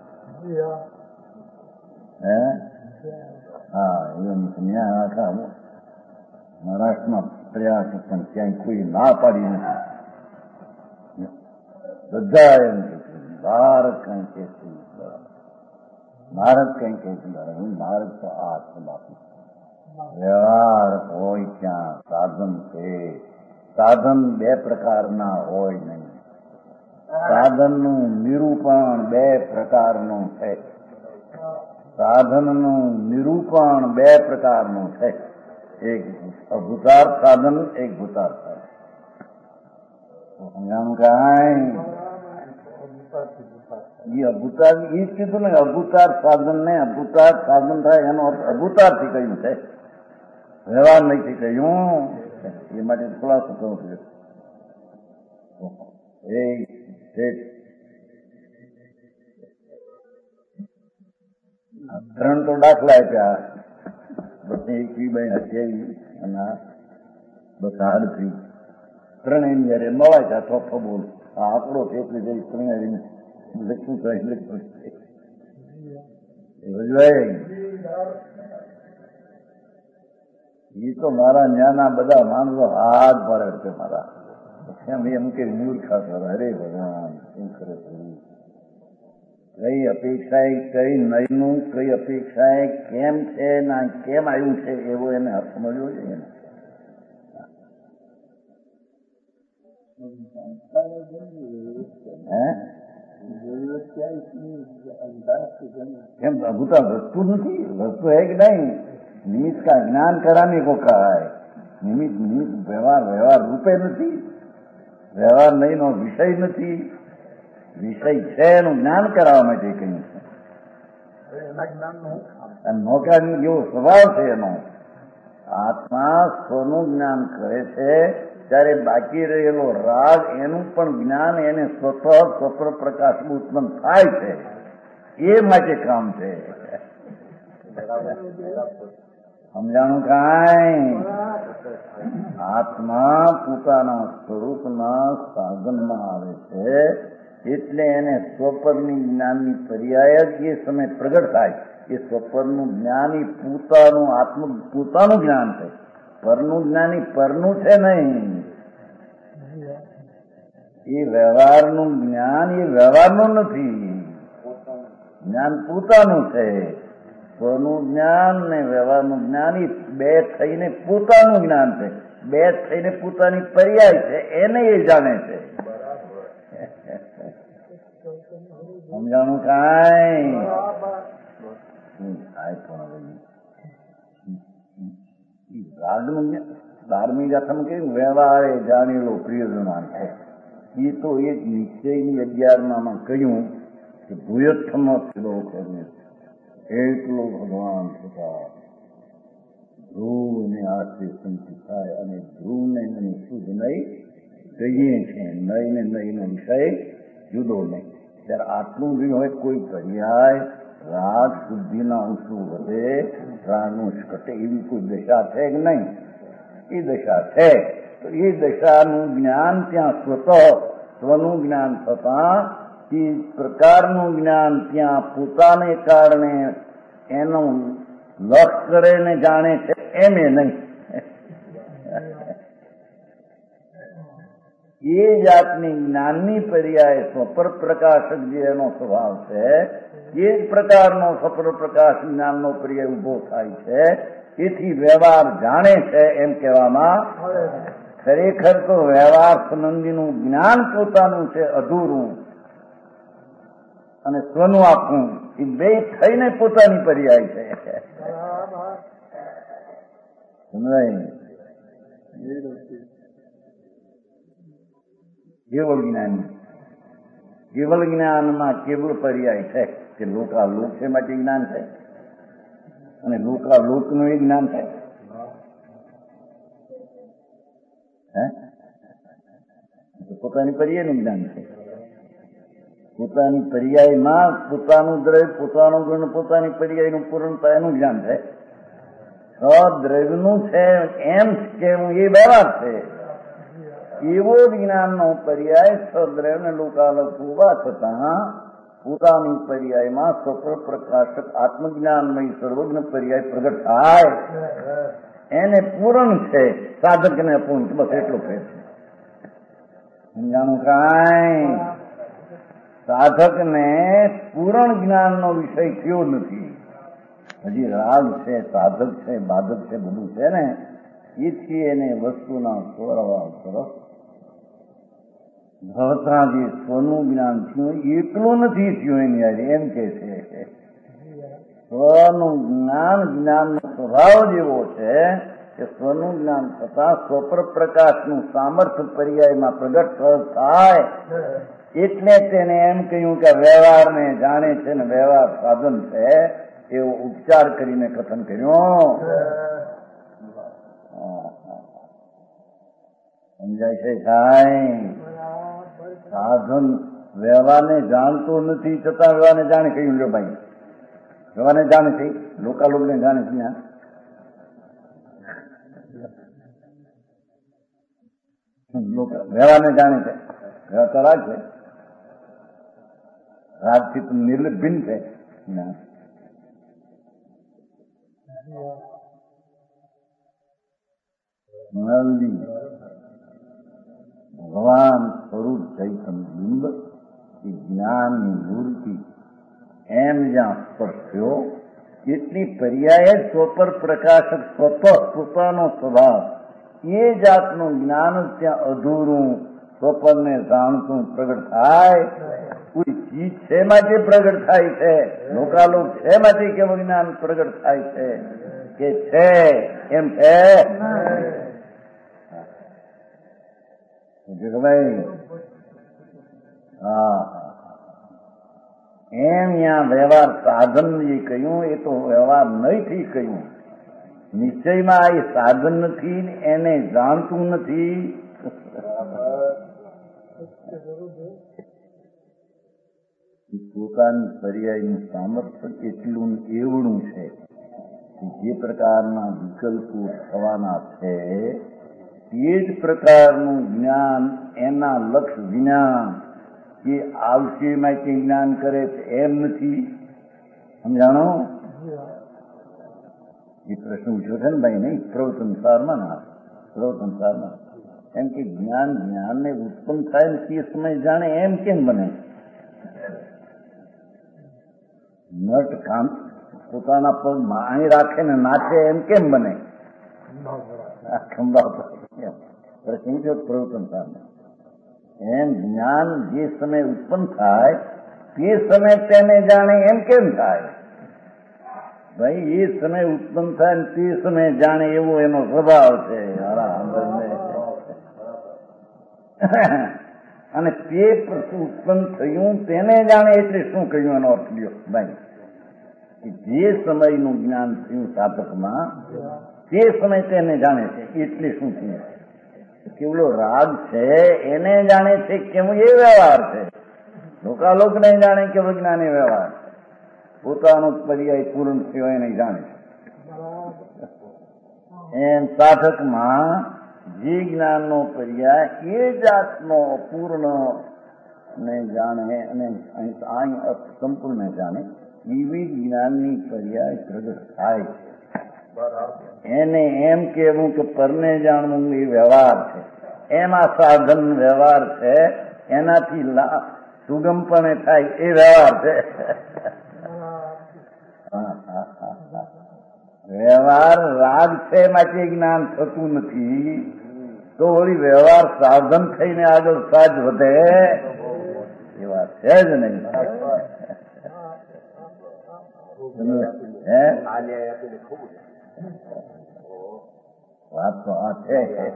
હે હા એમ ત્યાં આખા મહારાષ્ટ્રમાં ફર્યા છે પણ ક્યાંય કોઈ ના પાડી નથી, બધા એમ કે ભારત કઈ કે ભારત કઈ કે ભારત તો આ છે બાપુ વ્યવહાર હોય ત્યાં સાધન છે, સાધન બે પ્રકારના હોય નહીં, સાધનનું નિરૂપણ બે પ્રકારનું છે, સાધનનું નિરૂપણ બે પ્રકારનું છે, એક અભૂતાર્થ સાધન, એક ભૂતાર્થ સાધન. સમજાણું કાંઈ એ અભૂતાર્થ એ જ કીધું ને, અભૂતાર્થ સાધન ને અભૂતાર્થ સાધન થાય એનો અર્થ અભૂતાર્થી કહ્યું છે, વ્યવહાર નથી કહ્યું. એ માટે ખુલાસો કહું છું એ ત્રણ તો દાખલા આપ્યા, બધી 21/27 અને બસ 38 ત્રણેય જયારે મળાય છે ચોથો બોલ આ આંકડો ફેંકવી જઈ ત્રણેય લખવું એ તો મારા ન્યાના બધા માણસો હાથ પાડે છે મારા, એમ કે મૂર્ખા કરો. અરે ભગવાન શું કરે છે, કઈ અપેક્ષાએ કઈ નયનું કઈ અપેક્ષાએ કેમ છે ના કેમ આવ્યું છે એવો એને અર્થ મળ્યો છે ને. કેમ અભૂતા વસ્તુ નથી, વસ્તુ है कि नहीं, निमित्त का ज्ञान कराने को कहा है. निमित्त निमित्त व्यवहार व्यवहार રૂપે નથી, વ્યવહાર નહીં નો વિષય નથી, વિષય છે એનું જ્ઞાન કરાવવા માટે કહ્યું છે. નોકરાની જેવો સ્વભાવ છે એનો. આત્મા સ્વનું જ્ઞાન કરે છે ત્યારે બાકી રહેલો રાગ એનું પણ જ્ઞાન એને સ્વતઃ સ્વપ્ર પ્રકાશ ઉત્પન્ન થાય છે, એ માટે કામ છે. સમજાણું કાંઈ? આત્મા પોતાના સ્વરૂપના સાધનમાં આવે છે એટલે એને સ્વપરની જ્ઞાનની પર્યાય જ એ સમય પ્રગટ થાય. એ સ્વપરનું જ્ઞાન એ પોતાનું આત્મ પોતાનું જ્ઞાન છે, પરનું જ્ઞાન એ પરનું છે નહીં. એ વ્યવહારનું જ્ઞાન એ વ્યવહારનું નથી, જ્ઞાન પોતાનું છે. સ્વનું જ્ઞાન ને વ્યવહારનું જ્ઞાન એ બે થઈને પોતાનું જ્ઞાન છે, બે થઈને પોતાની પર્યાય છે, એને એ જાણે છે. સમજાણું કાંઈ? રાગનું 12મી ગાથામાં કહ્યું વ્યવહાર એ જાણેલો પ્રિયજમાન છે. એ તો એક નિશ્ચયની 11માં કહ્યું કે ભૂયત્થનો શ્લોક એટલો ભગવાન થતા ધ્રુવને આશ્રય સંતિ થાય અને ધ્રુવને શુદ્ધ નહીં કહીએ છીએ, નહીં ને નહીંનો વિષય જુદો નહીં. ત્યારે આટલું જ હોય કોઈ પર્યાય રાગ શુદ્ધિના અંશો વધે, રાગનું ઘટે એવી કોઈ દશા છે કે નહીં? એ દશા છે. તો એ દશાનું જ્ઞાન ત્યાં સ્વનું જ્ઞાન થતા એ પ્રકારનું જ્ઞાન ત્યાં પોતાને કારણે એનું લક્ષ કરે ને જાણે છે એમ એ નહીં. એ જાતની જ્ઞાનની પર્યાય સ્વપર પ્રકાશક જે એનો સ્વભાવ છે એ જ પ્રકારનો સ્વપર પ્રકાશ જ્ઞાનનો પર્યાય ઉભો થાય છે. એથી વ્યવહાર જાણે છે એમ કહેવામાં ખરેખર તો વ્યવહાર સંબંધીનું જ્ઞાન પોતાનું છે અધૂરું અને સ્વનું આખું એ બે થઈને પોતાની પર્યાય છે. સમજાય? કેવળ જ્ઞાન, કેવળ જ્ઞાનમાં કેવળ પર્યાય છે કે લોકાલોક છે માટે જ્ઞાન છે અને લોકાલોકનું એ જ્ઞાન છે. પોતાની પર્યાયનું જ્ઞાન છે. પોતાની પર્યાયમાં પોતાનું દ્રવ્ય, પોતાનો ગુણ, પોતાની પર્યાયનું પૂર્ણતા એનું જ્ઞાન છે. દ્રવ્યનું છે એમ કેવું એ વ્યવહાર છે. એવો જ્ઞાનનો પર્યાય સદ્રવ્ય ને લોકાલોક હોવા છતાં પોતાની પર્યાયમાં સ્વપ્ર પ્રકાશક આત્મજ્ઞાનમય સર્વજ્ઞ પર્યાય પ્રગટ થાય એને પૂર્ણ છે, સાધકને અપૂર્ણ. બસ એટલો ફેર છે. સમજાણું? કાંઈ સાધકને પૂર્ણ જ્ઞાનનો વિષય થયો નથી. હજી રાગ છે, સાધક છે, બાધક છે, બધું છે ને, એથી એને વસ્તુના સ્વરવા તરફ ભવતા જે સ્વનું જ્ઞાન થયું એટલું નથી થયું એની યારે એમ કે છે. સ્વનું જ્ઞાન, જ્ઞાનનો સ્વભાવ જેવો છે કે સ્વનું જ્ઞાન થતા સ્વપ્ર પ્રકાશનું સામર્થ્ય પર્યાયમાં પ્રગટ થાય એટલે તેને એમ કહ્યું કે વ્યવહારને જાણે છે ને વ્યવહાર સાધન છે એવો ઉપચાર કરીને કથન કર્યો. સમજાય છે? સાહેબ સાધન વ્યવહારને જાણતો નથી છતાં વ્યવહારને જાણે કહ્યું. લો ભાઈ, વ્યવહારને જાણે છે, લોકાલોકને જાણે છે. વ્યવહારને જાણે છે, વ્યવહાર તો રાગ છે, રાગથી તો નિર્લિપ ભિન્ન છે. ભગવાન સ્વરૂપ ચૈતન્ય બિંબ એ જ્ઞાનની મૂર્તિ એમ જ્યાં સ્પર્શ્યો એટલી પર્યાય સ્વપર પ્રકાશક પોતાનો સ્વભાવ એ જાતનું જ્ઞાન ત્યાં અધૂરું સ્વપરને જાણતું પ્રગટ થાય. કોઈ ચીજ છે માટે પ્રગટ થાય છે, લોકાલોક છે માટે કેવું જ્ઞાન પ્રગટ થાય છે કે છે એમ છે? એમ ત્યાં વ્યવહાર સાધન જે કહ્યું એ તો વ્યવહાર નહીંથી કહ્યું. નિશ્ચયમાં એ સાધન નથી, એને જાણતું નથી. પોતાની પર્યાયનું સામર્થ્ય એટલું એવડું છે જે પ્રકારના વિકલ્પો થવાના છે એ જ પ્રકારનું જ્ઞાન એના લક્ષ વિના એ આવશે માટે જ્ઞાન કરે છે એમ નથી. સમજાણો? એ પ્રશ્ન પૂછ્યો છે ને ભાઈ? નહીં, પ્રવચનસારમાં ના, પ્રવચનસારમાં એમ કે જ્ઞાનને ઉત્પન્ન થાય ને તે સમય જાણે એમ કેમ બને? નટ કામ પોતાના પગ માણી રાખે ને નાચે એમ કેમ બને? ખંભા પ્રશ્ન પ્રવચન સામે એમ જ્ઞાન જે સમય ઉત્પન્ન થાય તે સમય તેને જાણે એમ કેમ થાય? ભાઈ એ સમય ઉત્પન્ન થાય ને તે સમય જાણે એવો એનો સ્વભાવ છે. અને તે ઉત્પન્ન થયું તેને જાણે એટલે શું કહ્યું? એનો અર્થ લ્યો ભાઈ, જે સમયનું જ્ઞાન થયું સાધકમાં તે સમય તેને જાણે છે એટલે શું થયું? કેવલો રાગ છે એને જાણે છે કેવું? એ વ્યવહાર છે. લોકાલોક ને જાણે કે વિજ્ઞાન એ વ્યવહાર પોતાનો પર્યાય પૂર્ણ થયો એને જાણે છે. એમ સાધકમાં જે જ્ઞાનનો પર્યાય એ જાતનો અપૂર્ણ ને જાણે અને સંપૂર્ણ જાણે એવી જ્ઞાનની પર્યાય પ્રગટ થાય છે. એને એમ કેવું કે પરને જાણવું એ વ્યવહાર છે. એમાં સાધન વ્યવહાર છે, એનાથી સુગમપણે થાય એ વ્યવહાર છે. વ્યવહાર રાગ છે એમાંથી જ્ઞાન થતું નથી, તો વળી વ્યવહાર સાધન થઈને આગળ સાજ વધે એ વાત છે જ નહીં. વાત તો આ છે.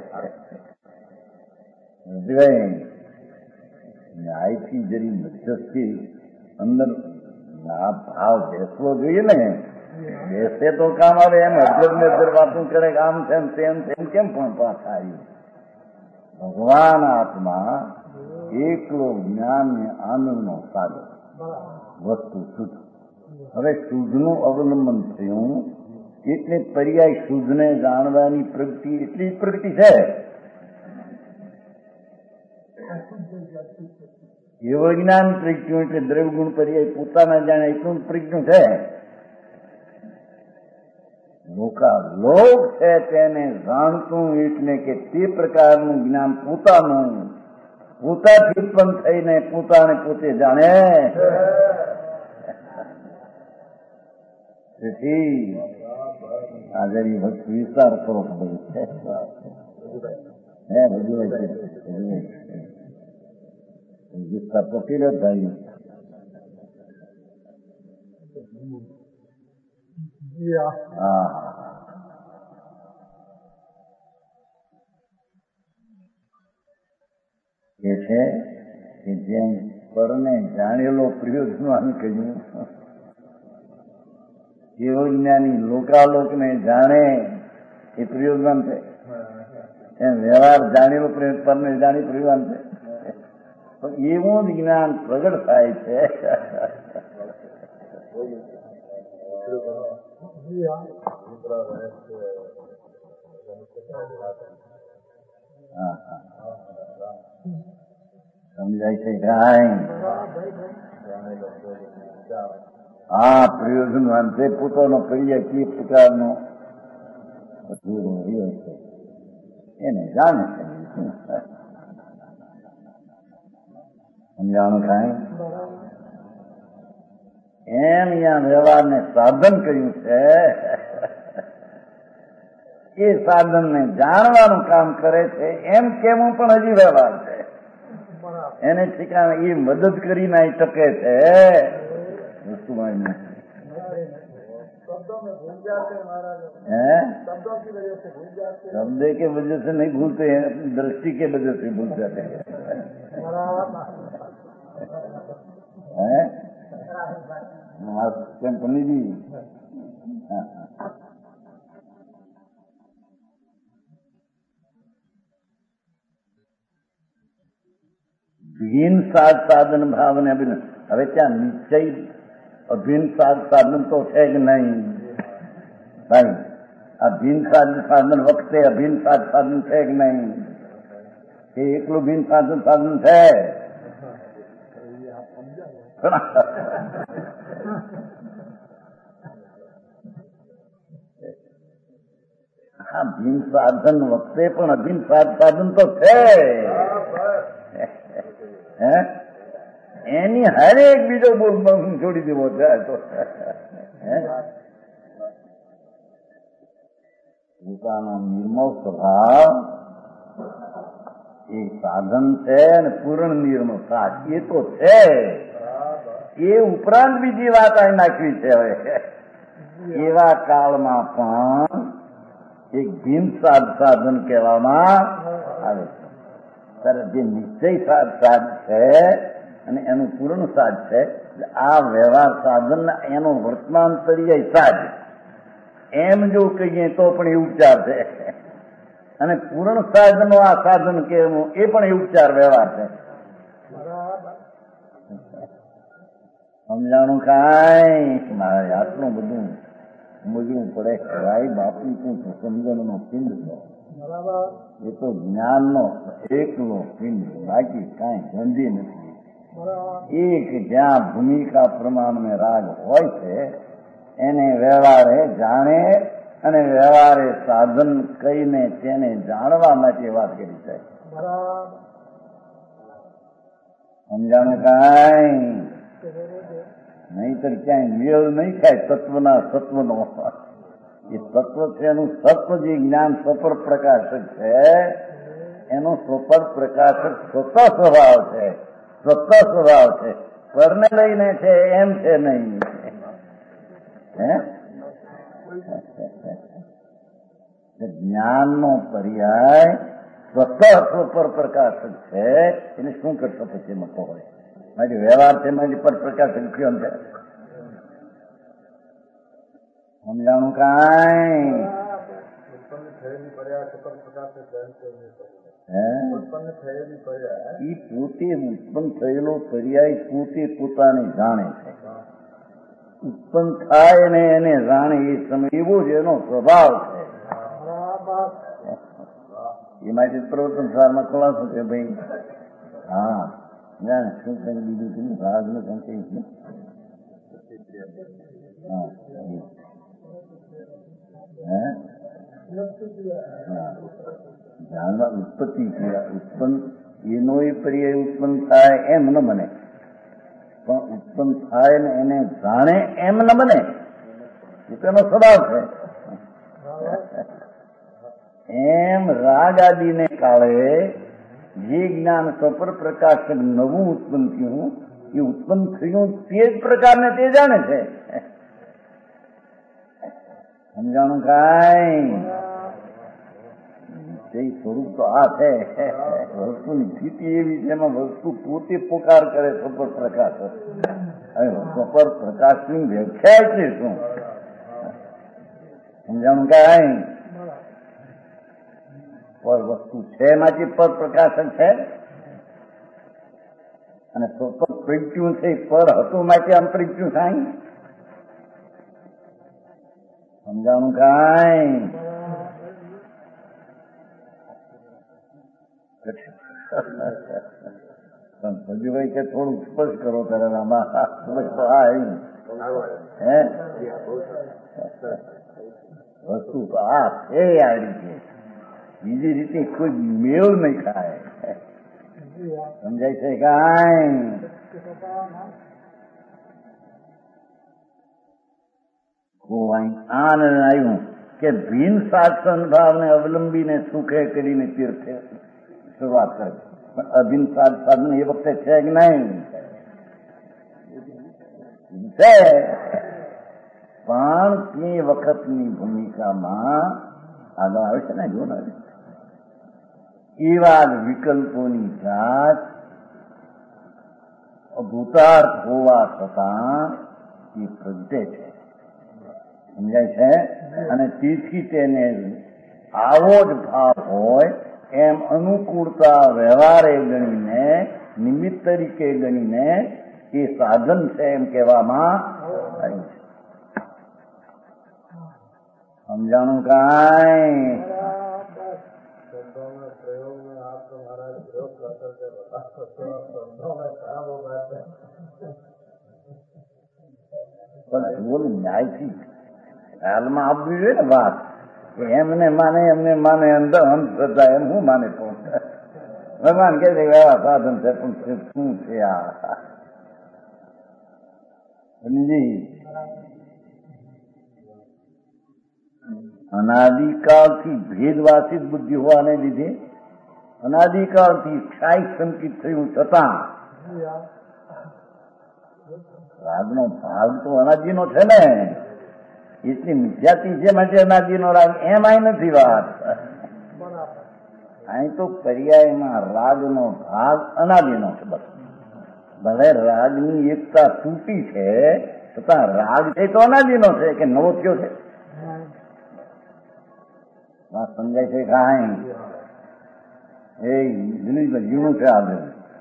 આઈથી જરી મધ્યસ્થી અંદર આ ભાવ બેસવો જોઈએ ને. બેસે તો કામ આવે, એમ અધર ને અધર વાતું કરે આમ છે તેમ કેમ પણ પાછા આવ્યું. ભગવાન આત્મા એકલો જ્ઞાન ને આનંદનો સાગર, વસ્તુ શુદ્ધ. હવે શુદ્ધનું અવલંબન થયું એટલે પર્યાય શુદ્ધને જાણવાની પ્રગતિ એટલી જ પ્રગતિ છે. એવું જ્ઞાન પ્રજ્ઞું એટલે દ્રવ્યગુણ પર્યાય પોતાના જાણે એટલું પ્રજ્ઞું છે. લોક છે તેને જાણતું એટલે કે તે પ્રકારનું જ્ઞાન પોતાનું પોતાથી ઉત્પન્ન થઈને પોતાને પોતે જાણે. તેથી આજે વિસ્તાર કરો હે બધું વિસ્તાર તો પીલો જ થાય. એ છે કે જેમ પરને જાણેલો પ્રયોજન કહ્યું, એવો જ્ઞાની લોકાલોકને જાણે એ પ્રયોજન છે. એમ વ્યવહાર જાણેલો પરને જાણી પ્રયોજન છે. એવું જ જ્ઞાન પ્રગટ થાય છે. સમજાય છે કાંઈ? આ પ્રયોજન અંતે પોતાનો કરીએ કે પ્રકારનો એને જાણે છે. સમજાણું કાંઈ? એમ અહીંયા વ્યવહારને સાધન કર્યું છે. એ સાધનને જાણવાનું કામ કરે છે. એમ કેવું પણ હજી વ્યવહાર છે. એને ઠીકાણે એ મદદ કરીને ટકે છે. વસ્તુમાં शब्द के वजह से नहीं भूलते हैं, दृष्टि के वजह से भूल जाते हैं। कंपनी भी ભિન્ન સાધ સાધન ભાવને અભિન્ન. હવે ત્યાં નિશ્ચય અભિન્ન સાધ સાધન તો છે જ નહીં ભાઈ. આ ભિન્ન સાધન વખતે અભિન્ન સાધન છે કે નહીં? એ એકલું ભિન્ન સાધન છે. હા, ભિન્ન સાધન વખતે પણ અભિન્ન સાધન તો છે. એની હરેક બીજો બોલ છોડી દેવો છે. તો પોતાનો નિર્મળ સ્વભાવ એ સાધન છે અને પૂર્ણ નિર્મળતા એ તો છે. એ ઉપરાંત બીજી વાત અહીં નાખવી છે. હવે એવા કાળમાં પણ એક ભિન્ન સાધન કહેવામાં આવે છે. ત્યારે જે નિશ્ચય સાધ છે અને એનું પૂર્ણ સાધ છે. આ વ્યવહાર સાધન એનો વર્તમાન તરીકે સાધ એમ જો કહીએ તો પણ એ ઉપચાર છે. અને પૂર્ણ સાધનો આ સાધન કહેવું એ પણ એ ઉપચાર વ્યવહાર છે. સમજાણું કાંઈ? મારે આટલું બધું સમજવું પડે. ભાઈ બાપુ શું સમજણનો પિંડ છે. એ તો જ્ઞાનનો એકલો પિંડ, બાકી કાંઈ ગંદી નથી. એક જ્યાં ભૂમિકા પ્રમાણે રાગ હોય છે એને વ્યવહારે જાણે અને વ્યવહારે સાધન કહીને તેને જાણવા માટે વાત કરી છે. સમજાણું કાંઈ? નહીતર ક્યાંય મેળ નહીં થાય તત્વના સત્વનો. એ તત્વ છે એનું સત્વ જે જ્ઞાન સ્વપર પ્રકાશક છે એનો સ્વપર પ્રકાશક સ્વતઃ સ્વભાવ છે, સ્વતઃ સ્વભાવ છે, પરને લઈને છે એમ છે નહીં. જ્ઞાનનો પર્યાય સ્વતઃ સ્વપર પ્રકાશક છે. એને શું કરશો પછી એમાં કહો? મારી વ્યવહાર છે, મારી પર પ્રકાશક કેમ છે? સમજાણું કાંઈ? એ પોતે ઉત્પન્ન થયેલો પર્યાય પોતે પોતાને જાણે છે. ઉત્પન્ન થાય ને એને જાણે એ સમય એવો જ એનો સ્વભાવ છે. એ માટે પ્રવર્તન સારમાં ખુલાસો છે ભાઈ. હા, જાણે શું કઈ બીજું હતું? રાજનું કઈ કઈ છે? હા, જાણવા ઉત્પત્તિ ઉત્પન્ન એનો એ પર્યાય ઉત્પન્ન થાય એમ ન બને, પણ ઉત્પન્ન થાય ને એને જાણે એમ ન બને. એ તેનો સ્વભાવ છે. એમ રાગ આદિને કાળે જે જ્ઞાન સ્વપર પ્રકાશક નવું ઉત્પન્ન થયું એ ઉત્પન્ન થયું તે જ પ્રકારને તે જાણે છે. સમજાણું કાંઈ? તે સ્વરૂપ તો આ છે. વસ્તુની સ્થિતિ એવી છે એમાં વસ્તુ પોતે પોકાર કરે સ્વપર પ્રકાશ. સ્વપર પ્રકાશની વ્યાખ્યા એટલે શું? સમજાણું કાંઈ? પર વસ્તુ છે એમાંથી પર પ્રકાશન છે, અને સ્વપર પ્રજ્ઞું છે પર હતું માંથી અંતરિજ્ઞું થાય. સમજાણું કાંઈ? પણ સજુભાઈ કે થોડું સ્પષ્ટ કરો ત્યારે આમાં સ્પષ્ટ તો આ હે વસ્તુ તો આ છે. આડી છે, બીજી રીતે કોઈ મેળ નહીં ખાય. સમજાય છે કાંઈ? આનંદ આવ્યું કે ભીન સાધન ભાવને અવલંબીને સુખે કરીને તીર્થે શરૂઆત કરે, પણ અભિન સાધન એ વખતે છે કે નહીં? છે, પણ તે વખતની ભૂમિકામાં આગળ આવે છે ને જો ને એવા જ વિકલ્પોની જાત ભૂતાર્થ હોવા છતાં એ પ્રગટે છે. સમજાય છે? અને તેથી તેને આવો જ ભાવ હોય એમ અનુકૂળતા વ્યવહારે ગણીને નિમિત્ત તરીકે ગણીને એ સાધન છે એમ કહેવામાં આવ્યું છે. સમજાણું કાંઈ? પણ જુઓ ન્યાયથી ખ્યાલમાં આપવી જોઈએ ને વાત. એમને માને એમને માને અંધશ્રદ્ધા એમ હું માને પહોંચે. ભગવાન કે એવા સાધન છે પણ શું છે આ? સમજી? અનાદિકાળથી ભેદવાસિત બુદ્ધિ હોવાને લીધે અનાદિકાળથી ક્ષાય સંકિત થયું છતાં રાગનો ભાગ તો અનાદિનો છે ને, એટલી મિથ્યાથી છે માટે અનાદિનો રાગ એમ અહીં નથી વાત. અહીં તો પર્યાયમાં રાગનો ભાગ અનાદિનો છે. બસ ભલે રાગની એકતા તૂટી છે છતાં રાગ છે તો અનાદિનો છે કે નવો થયો છે. વાત સમજાય છે કાંઈ? એ દિલીપભાઈ જૂનું છે આગળ.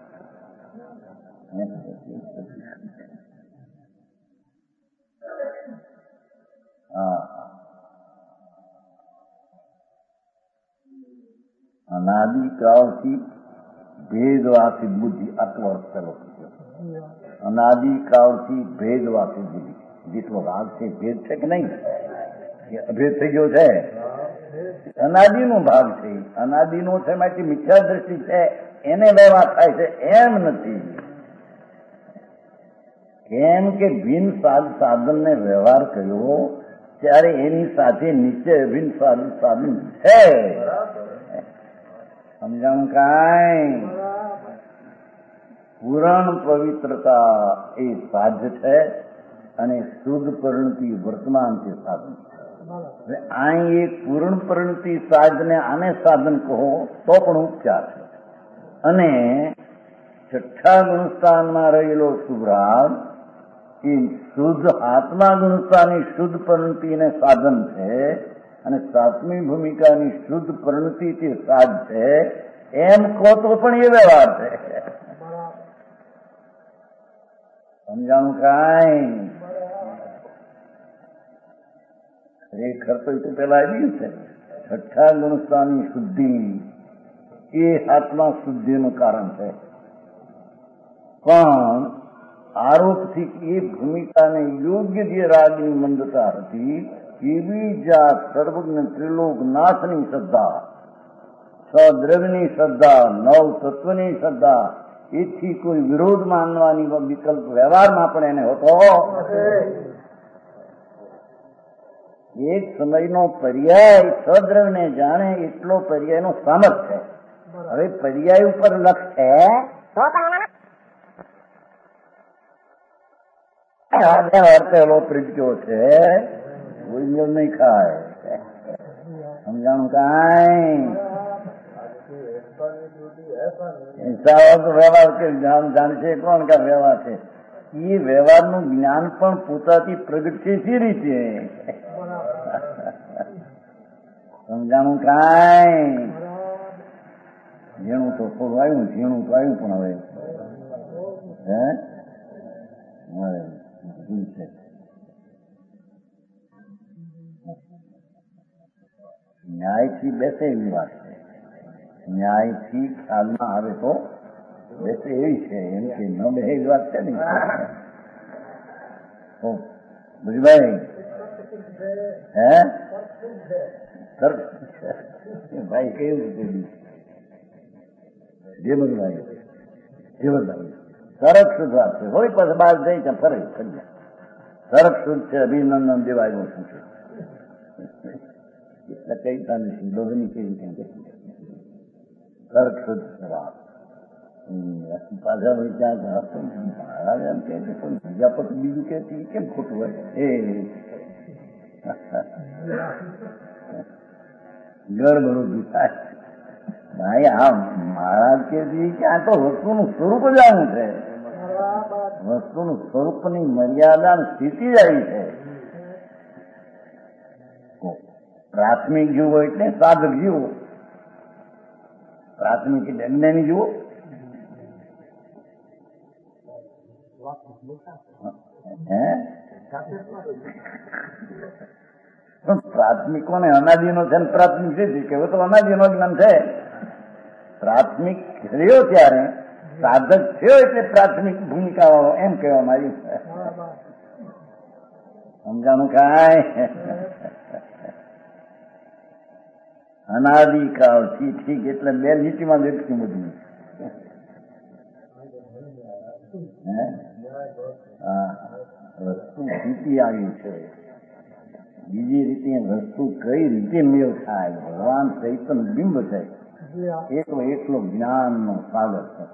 અનાદિકાળથી ભેદવાસી બુદ્ધિ આત્મહત્યા કરો. અનાદિકાળથી ભેદવાસી બુદ્ધિ જેટલો રાગ છે ભેદ છે કે નહીં? અભેદ થઈ ગયો છે. અનાદિનો ભાગ છે, અનાદિનો છે માટે મિથ્યા દ્રષ્ટિ છે એને વ્યવહાર થાય છે એમ નથી. કેમ કે ભિન્ન સાધનને વ્યવહાર કર્યો ત્યારે એની સાથે નીચે અભિન્ન સાધન છે. સમજાણું કાંઈ? પૂરણ પવિત્રતા એ સાધ્ય છે અને શુદ્ધ પરિણતિ વર્તમાન તે સાધન છે. અહીં એક પૂર્ણ પરિણતિ સાધને આને સાધન કહો તો પણ ઉપચાર છે. અને છઠ્ઠા ગુણસ્થાનમાં રહેલો શુભરાગ એ શુદ્ધ આત્મા ગુણસ્થાની શુદ્ધ પરિણતિને સાધન છે અને સાતમી ભૂમિકાની શુદ્ધ પરિણતિ તે સાધ છે. એમ કહો તો પણ એ વ્યવહાર છે. સમજાણું કાંઈ? ખરેખર તો એ પેલા આવ્યું છે. છઠ્ઠા ગુણસ્થાની શુદ્ધિ એ આત્મા શુદ્ધિનું કારણ છે. પણ આરોપથી એ ભૂમિકાને યોગ્ય જે રાગની મંદતા હતી એવી જાત સર્વજ્ઞ ત્રિલોક નાથની શ્રદ્ધા, સદ્રવ્યની શ્રદ્ધા, નવ તત્વની શ્રદ્ધા, એથી કોઈ વિરોધ માનવાની વિકલ્પ વ્યવહારમાં પણ એને હોતો. એક સમયનો પર્યાય સદ્રવ્યને જાણે એટલો પર્યાયનો સામર્થ છે. હવે પર્યાય ઉપર લક્ષ છે વર્તેલો ત્રીજો છે, કોઈ મેળ નહીં ખાય. સમજાણું કાંઈ? વ્યવહાર કે જાણશે કોણ કે વ્યવહાર છે? એ વ્યવહારનું જ્ઞાન પણ પોતાથી પ્રગટ છે સી રીતે? સમજાણું કાંઈ? ઝીણું તો થોડું આવ્યું, ઝીણું તો આવ્યું, પણ હવે ન્યાયથી બેસે એવી વાત છે. ન્યાયથી ખ્યાલમાં આવે તો બેસે એવી છે. એમ કે ન બે એવી વાત છે ને. ભુજભાઈ ભાઈ કેવું રીતે જેમલભાઈ સરસ શુદ્ધ વાત છે. હોય પછી બહાર જઈ ત્યાં ફરે કરી સરસ શુદ્ધ છે. અભિનંદન દેવાયું શું છે એટલે કઈ તાને લોભની કેવી રીતે સરસ શુદ્ધ છે વાત. પાછા ભાઈ ત્યાં મહારાજ એમ કે કોઈ બીજા પછી બીજું કે કેમ ખોટું હોય? એ ગડબડું થાય ભાઈ. આ મહારાજ કે આ તો વસ્તુનું સ્વરૂપ જ આવું છે. વસ્તુનું સ્વરૂપની મર્યાદા સ્થિતિ જ આવી છે. પ્રાથમિક જીવો એટલે સાધક જીવો. પ્રાથમિક એટલે અજ્ઞાની જીવો. પ્રાથમિકોને અનાદિનો છે ને પ્રાથમિક છે કેવો તો અનાદિનો જ્ઞાન છે. પ્રાથમિક રહ્યો ત્યારે સાધક થયો એટલે પ્રાથમિક ભૂમિકા વાળો એમ કહેવામાં આવ્યું છે. સમજાણું કાંઈ? અનાદિકાળથી ઠીક એટલે બે લીટીમાં વ્યક્તિ બધું. વસ્તુ સ્થિતિ આવી છે. બીજી રીતે વસ્તુ કઈ રીતે મેળ થાય? ભગવાન ચૈતન્ય બિંબ છે. એકલો જ્ઞાનનો સાગર છે.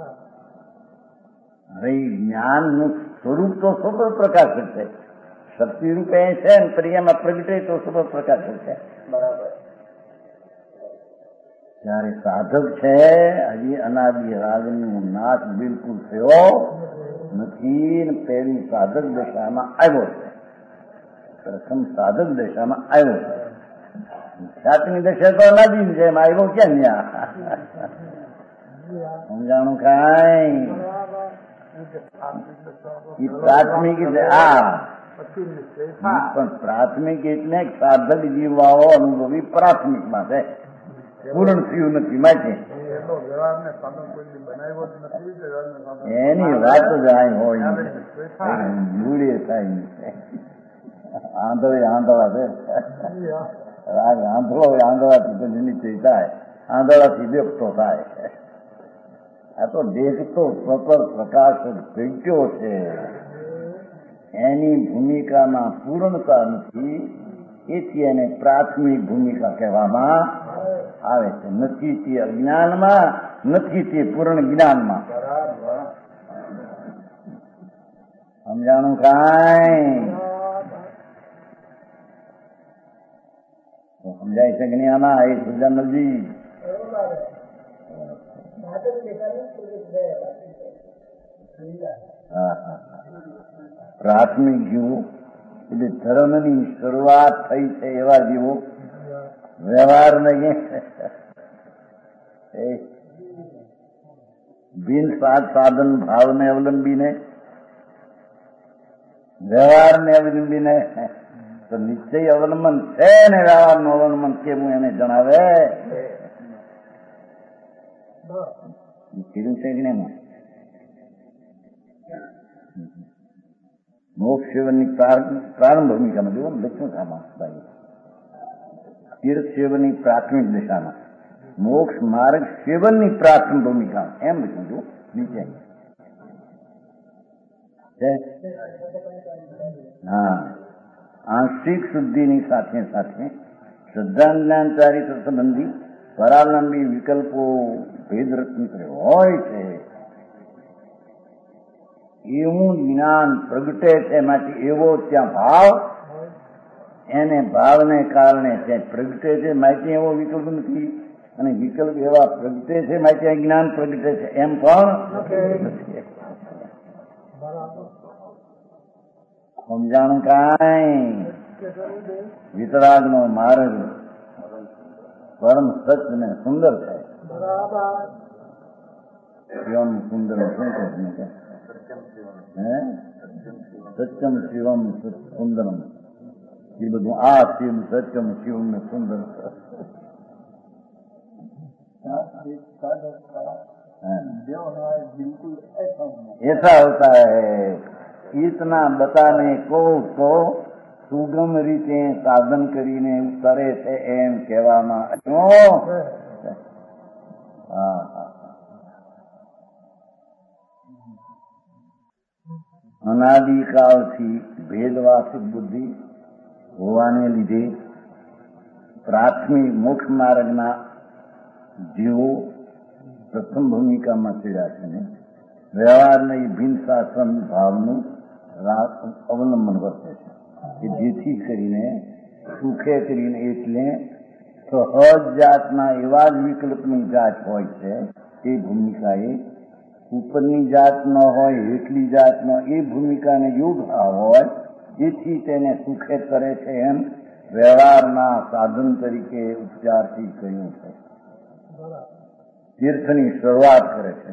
હવે જ્ઞાનનું સ્વરૂપ તો સ્વભાવ પ્રકાશ છે. શક્તિ રૂપે છે ને પ્રિયમાં પ્રગટે તો સ્વભાવ પ્રકાશ છે. બરાબર. ત્યારે સાધક છે હજી અનાદિ રાગનો નાશ બિલકુલ થયો નથી. પહેલી સાધક દશામાં આવ્યો છે. પ્રથમ સાધક દશામાં આવ્યો છે. સાતમી દશા તો અનાદિ છે. એમાં આવ્યો ક્યાં ન્યા? સમજાણું કાંઈ? પ્રાથમિક પણ પ્રાથમિક એટલે સાધક જીવવાળો અનુભવી પ્રાથમિકમાં છે. પૂર્ણ થયું નથી માટે એની વાત જ આ હોય. મૂળે થાય આંધળા છે. રાગ આંધળો હોય. આંધળાથી નિશ્ચય થાય. આંધળાથી વ્યક્તો થાય. આ તો દેખતો સફળ પ્રકાશ ભેટ્યો છે. એની ભૂમિકામાં પૂર્ણતા નથી, એથી એને પ્રાથમિક ભૂમિકા કહેવામાં આવે છે. નથી તે અજ્ઞાનમાં, નથી તે પૂર્ણ જ્ઞાનમાં. સમજાણું કાંઈ? સમજાય છે કે નહીં આમાં? એ સુજાનલજી પ્રાથમિક જીવો એટલે ધર્મની શરૂઆત થઈ છે એવા જીવો, વ્યવહાર નહીં બિન સાધન ભાવને અવલંબીને, વ્યવહારને અવલંબીને તો નિશ્ચય અવલંબન છે ને વ્યવહારનું અવલંબન કેવું એને જણાવે. કીધું છે કે નહીં? મોક્ષ સેવનની પ્રારંભ ભૂમિકામાં જુઓ ને, લખ્યું છે આમાં ભાઈ, તીર્થ સેવનની પ્રાથમિક દિશામાં મોક્ષ માર્ગ સેવનની પ્રાથમિક ભૂમિકા એમ લખ્યું છું નીચે. હા, આંશિક શુદ્ધિની સાથે સાથે શ્રદ્ધા ચારિત્ર સંબંધી પરાવલંબી વિકલ્પો ભેદરત્ન હોય છે એવું જ્ઞાન પ્રગટે છે. માટે એવો ત્યાં ભાવ, એને ભાવને કારણે ત્યાં પ્રગટે છે. માટે એવો વિકલ્પ નથી, અને વિકલ્પ એવા પ્રગટે છે માટે જ્ઞાન પ્રગટે છે એમ પણ નથી. સમજાણું કાંઈ? વિતરાગનો માર્ગ પરમ સત્ય ને સુંદર છે. શિવમ સુંદર શું કહે છે? સત્યમ શિવમ સુંદરમ. એ બધું આ શિવ સત્યમ શિવમ ને સુંદર. ऐसा होता है, इतना बताने को तो સુગમ રીતે સાધન કરીને કરે છે એમ કહેવામાં આવ્યું. અનાદિકાળથી ભેદવાસિક બુદ્ધિ હોવાને લીધે પ્રાથમિક મોક્ષ માર્ગના જીવો પ્રથમ ભૂમિકામાં ચડ્યા છે ને વ્યવહારના ભિન્ન શાસન ભાવનું અવલંબન વર્તે છે, કે જેથી કરીને સુખે કરીને એટલે સહજ જાતના એવા જ વિકલ્પની જાત હોય છે. એ ભૂમિકાએ ઉપરની જાત ન હોય, એટલી જાતનો એ ભૂમિકાને યોગ હોય, જેથી તેને સુખે કરે છે એમ વ્યવહારના સાધન તરીકે ઉપચારથી કહ્યું છે. તીર્થની શરૂઆત કરે છે.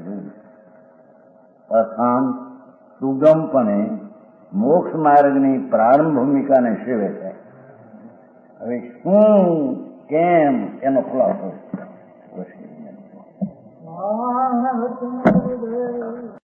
અશાંત સુગમપણે મોક્ષ માર્ગની પ્રારંભ ભૂમિકાને સેવે છે. હવે શું કેમ એનો ખુલાસો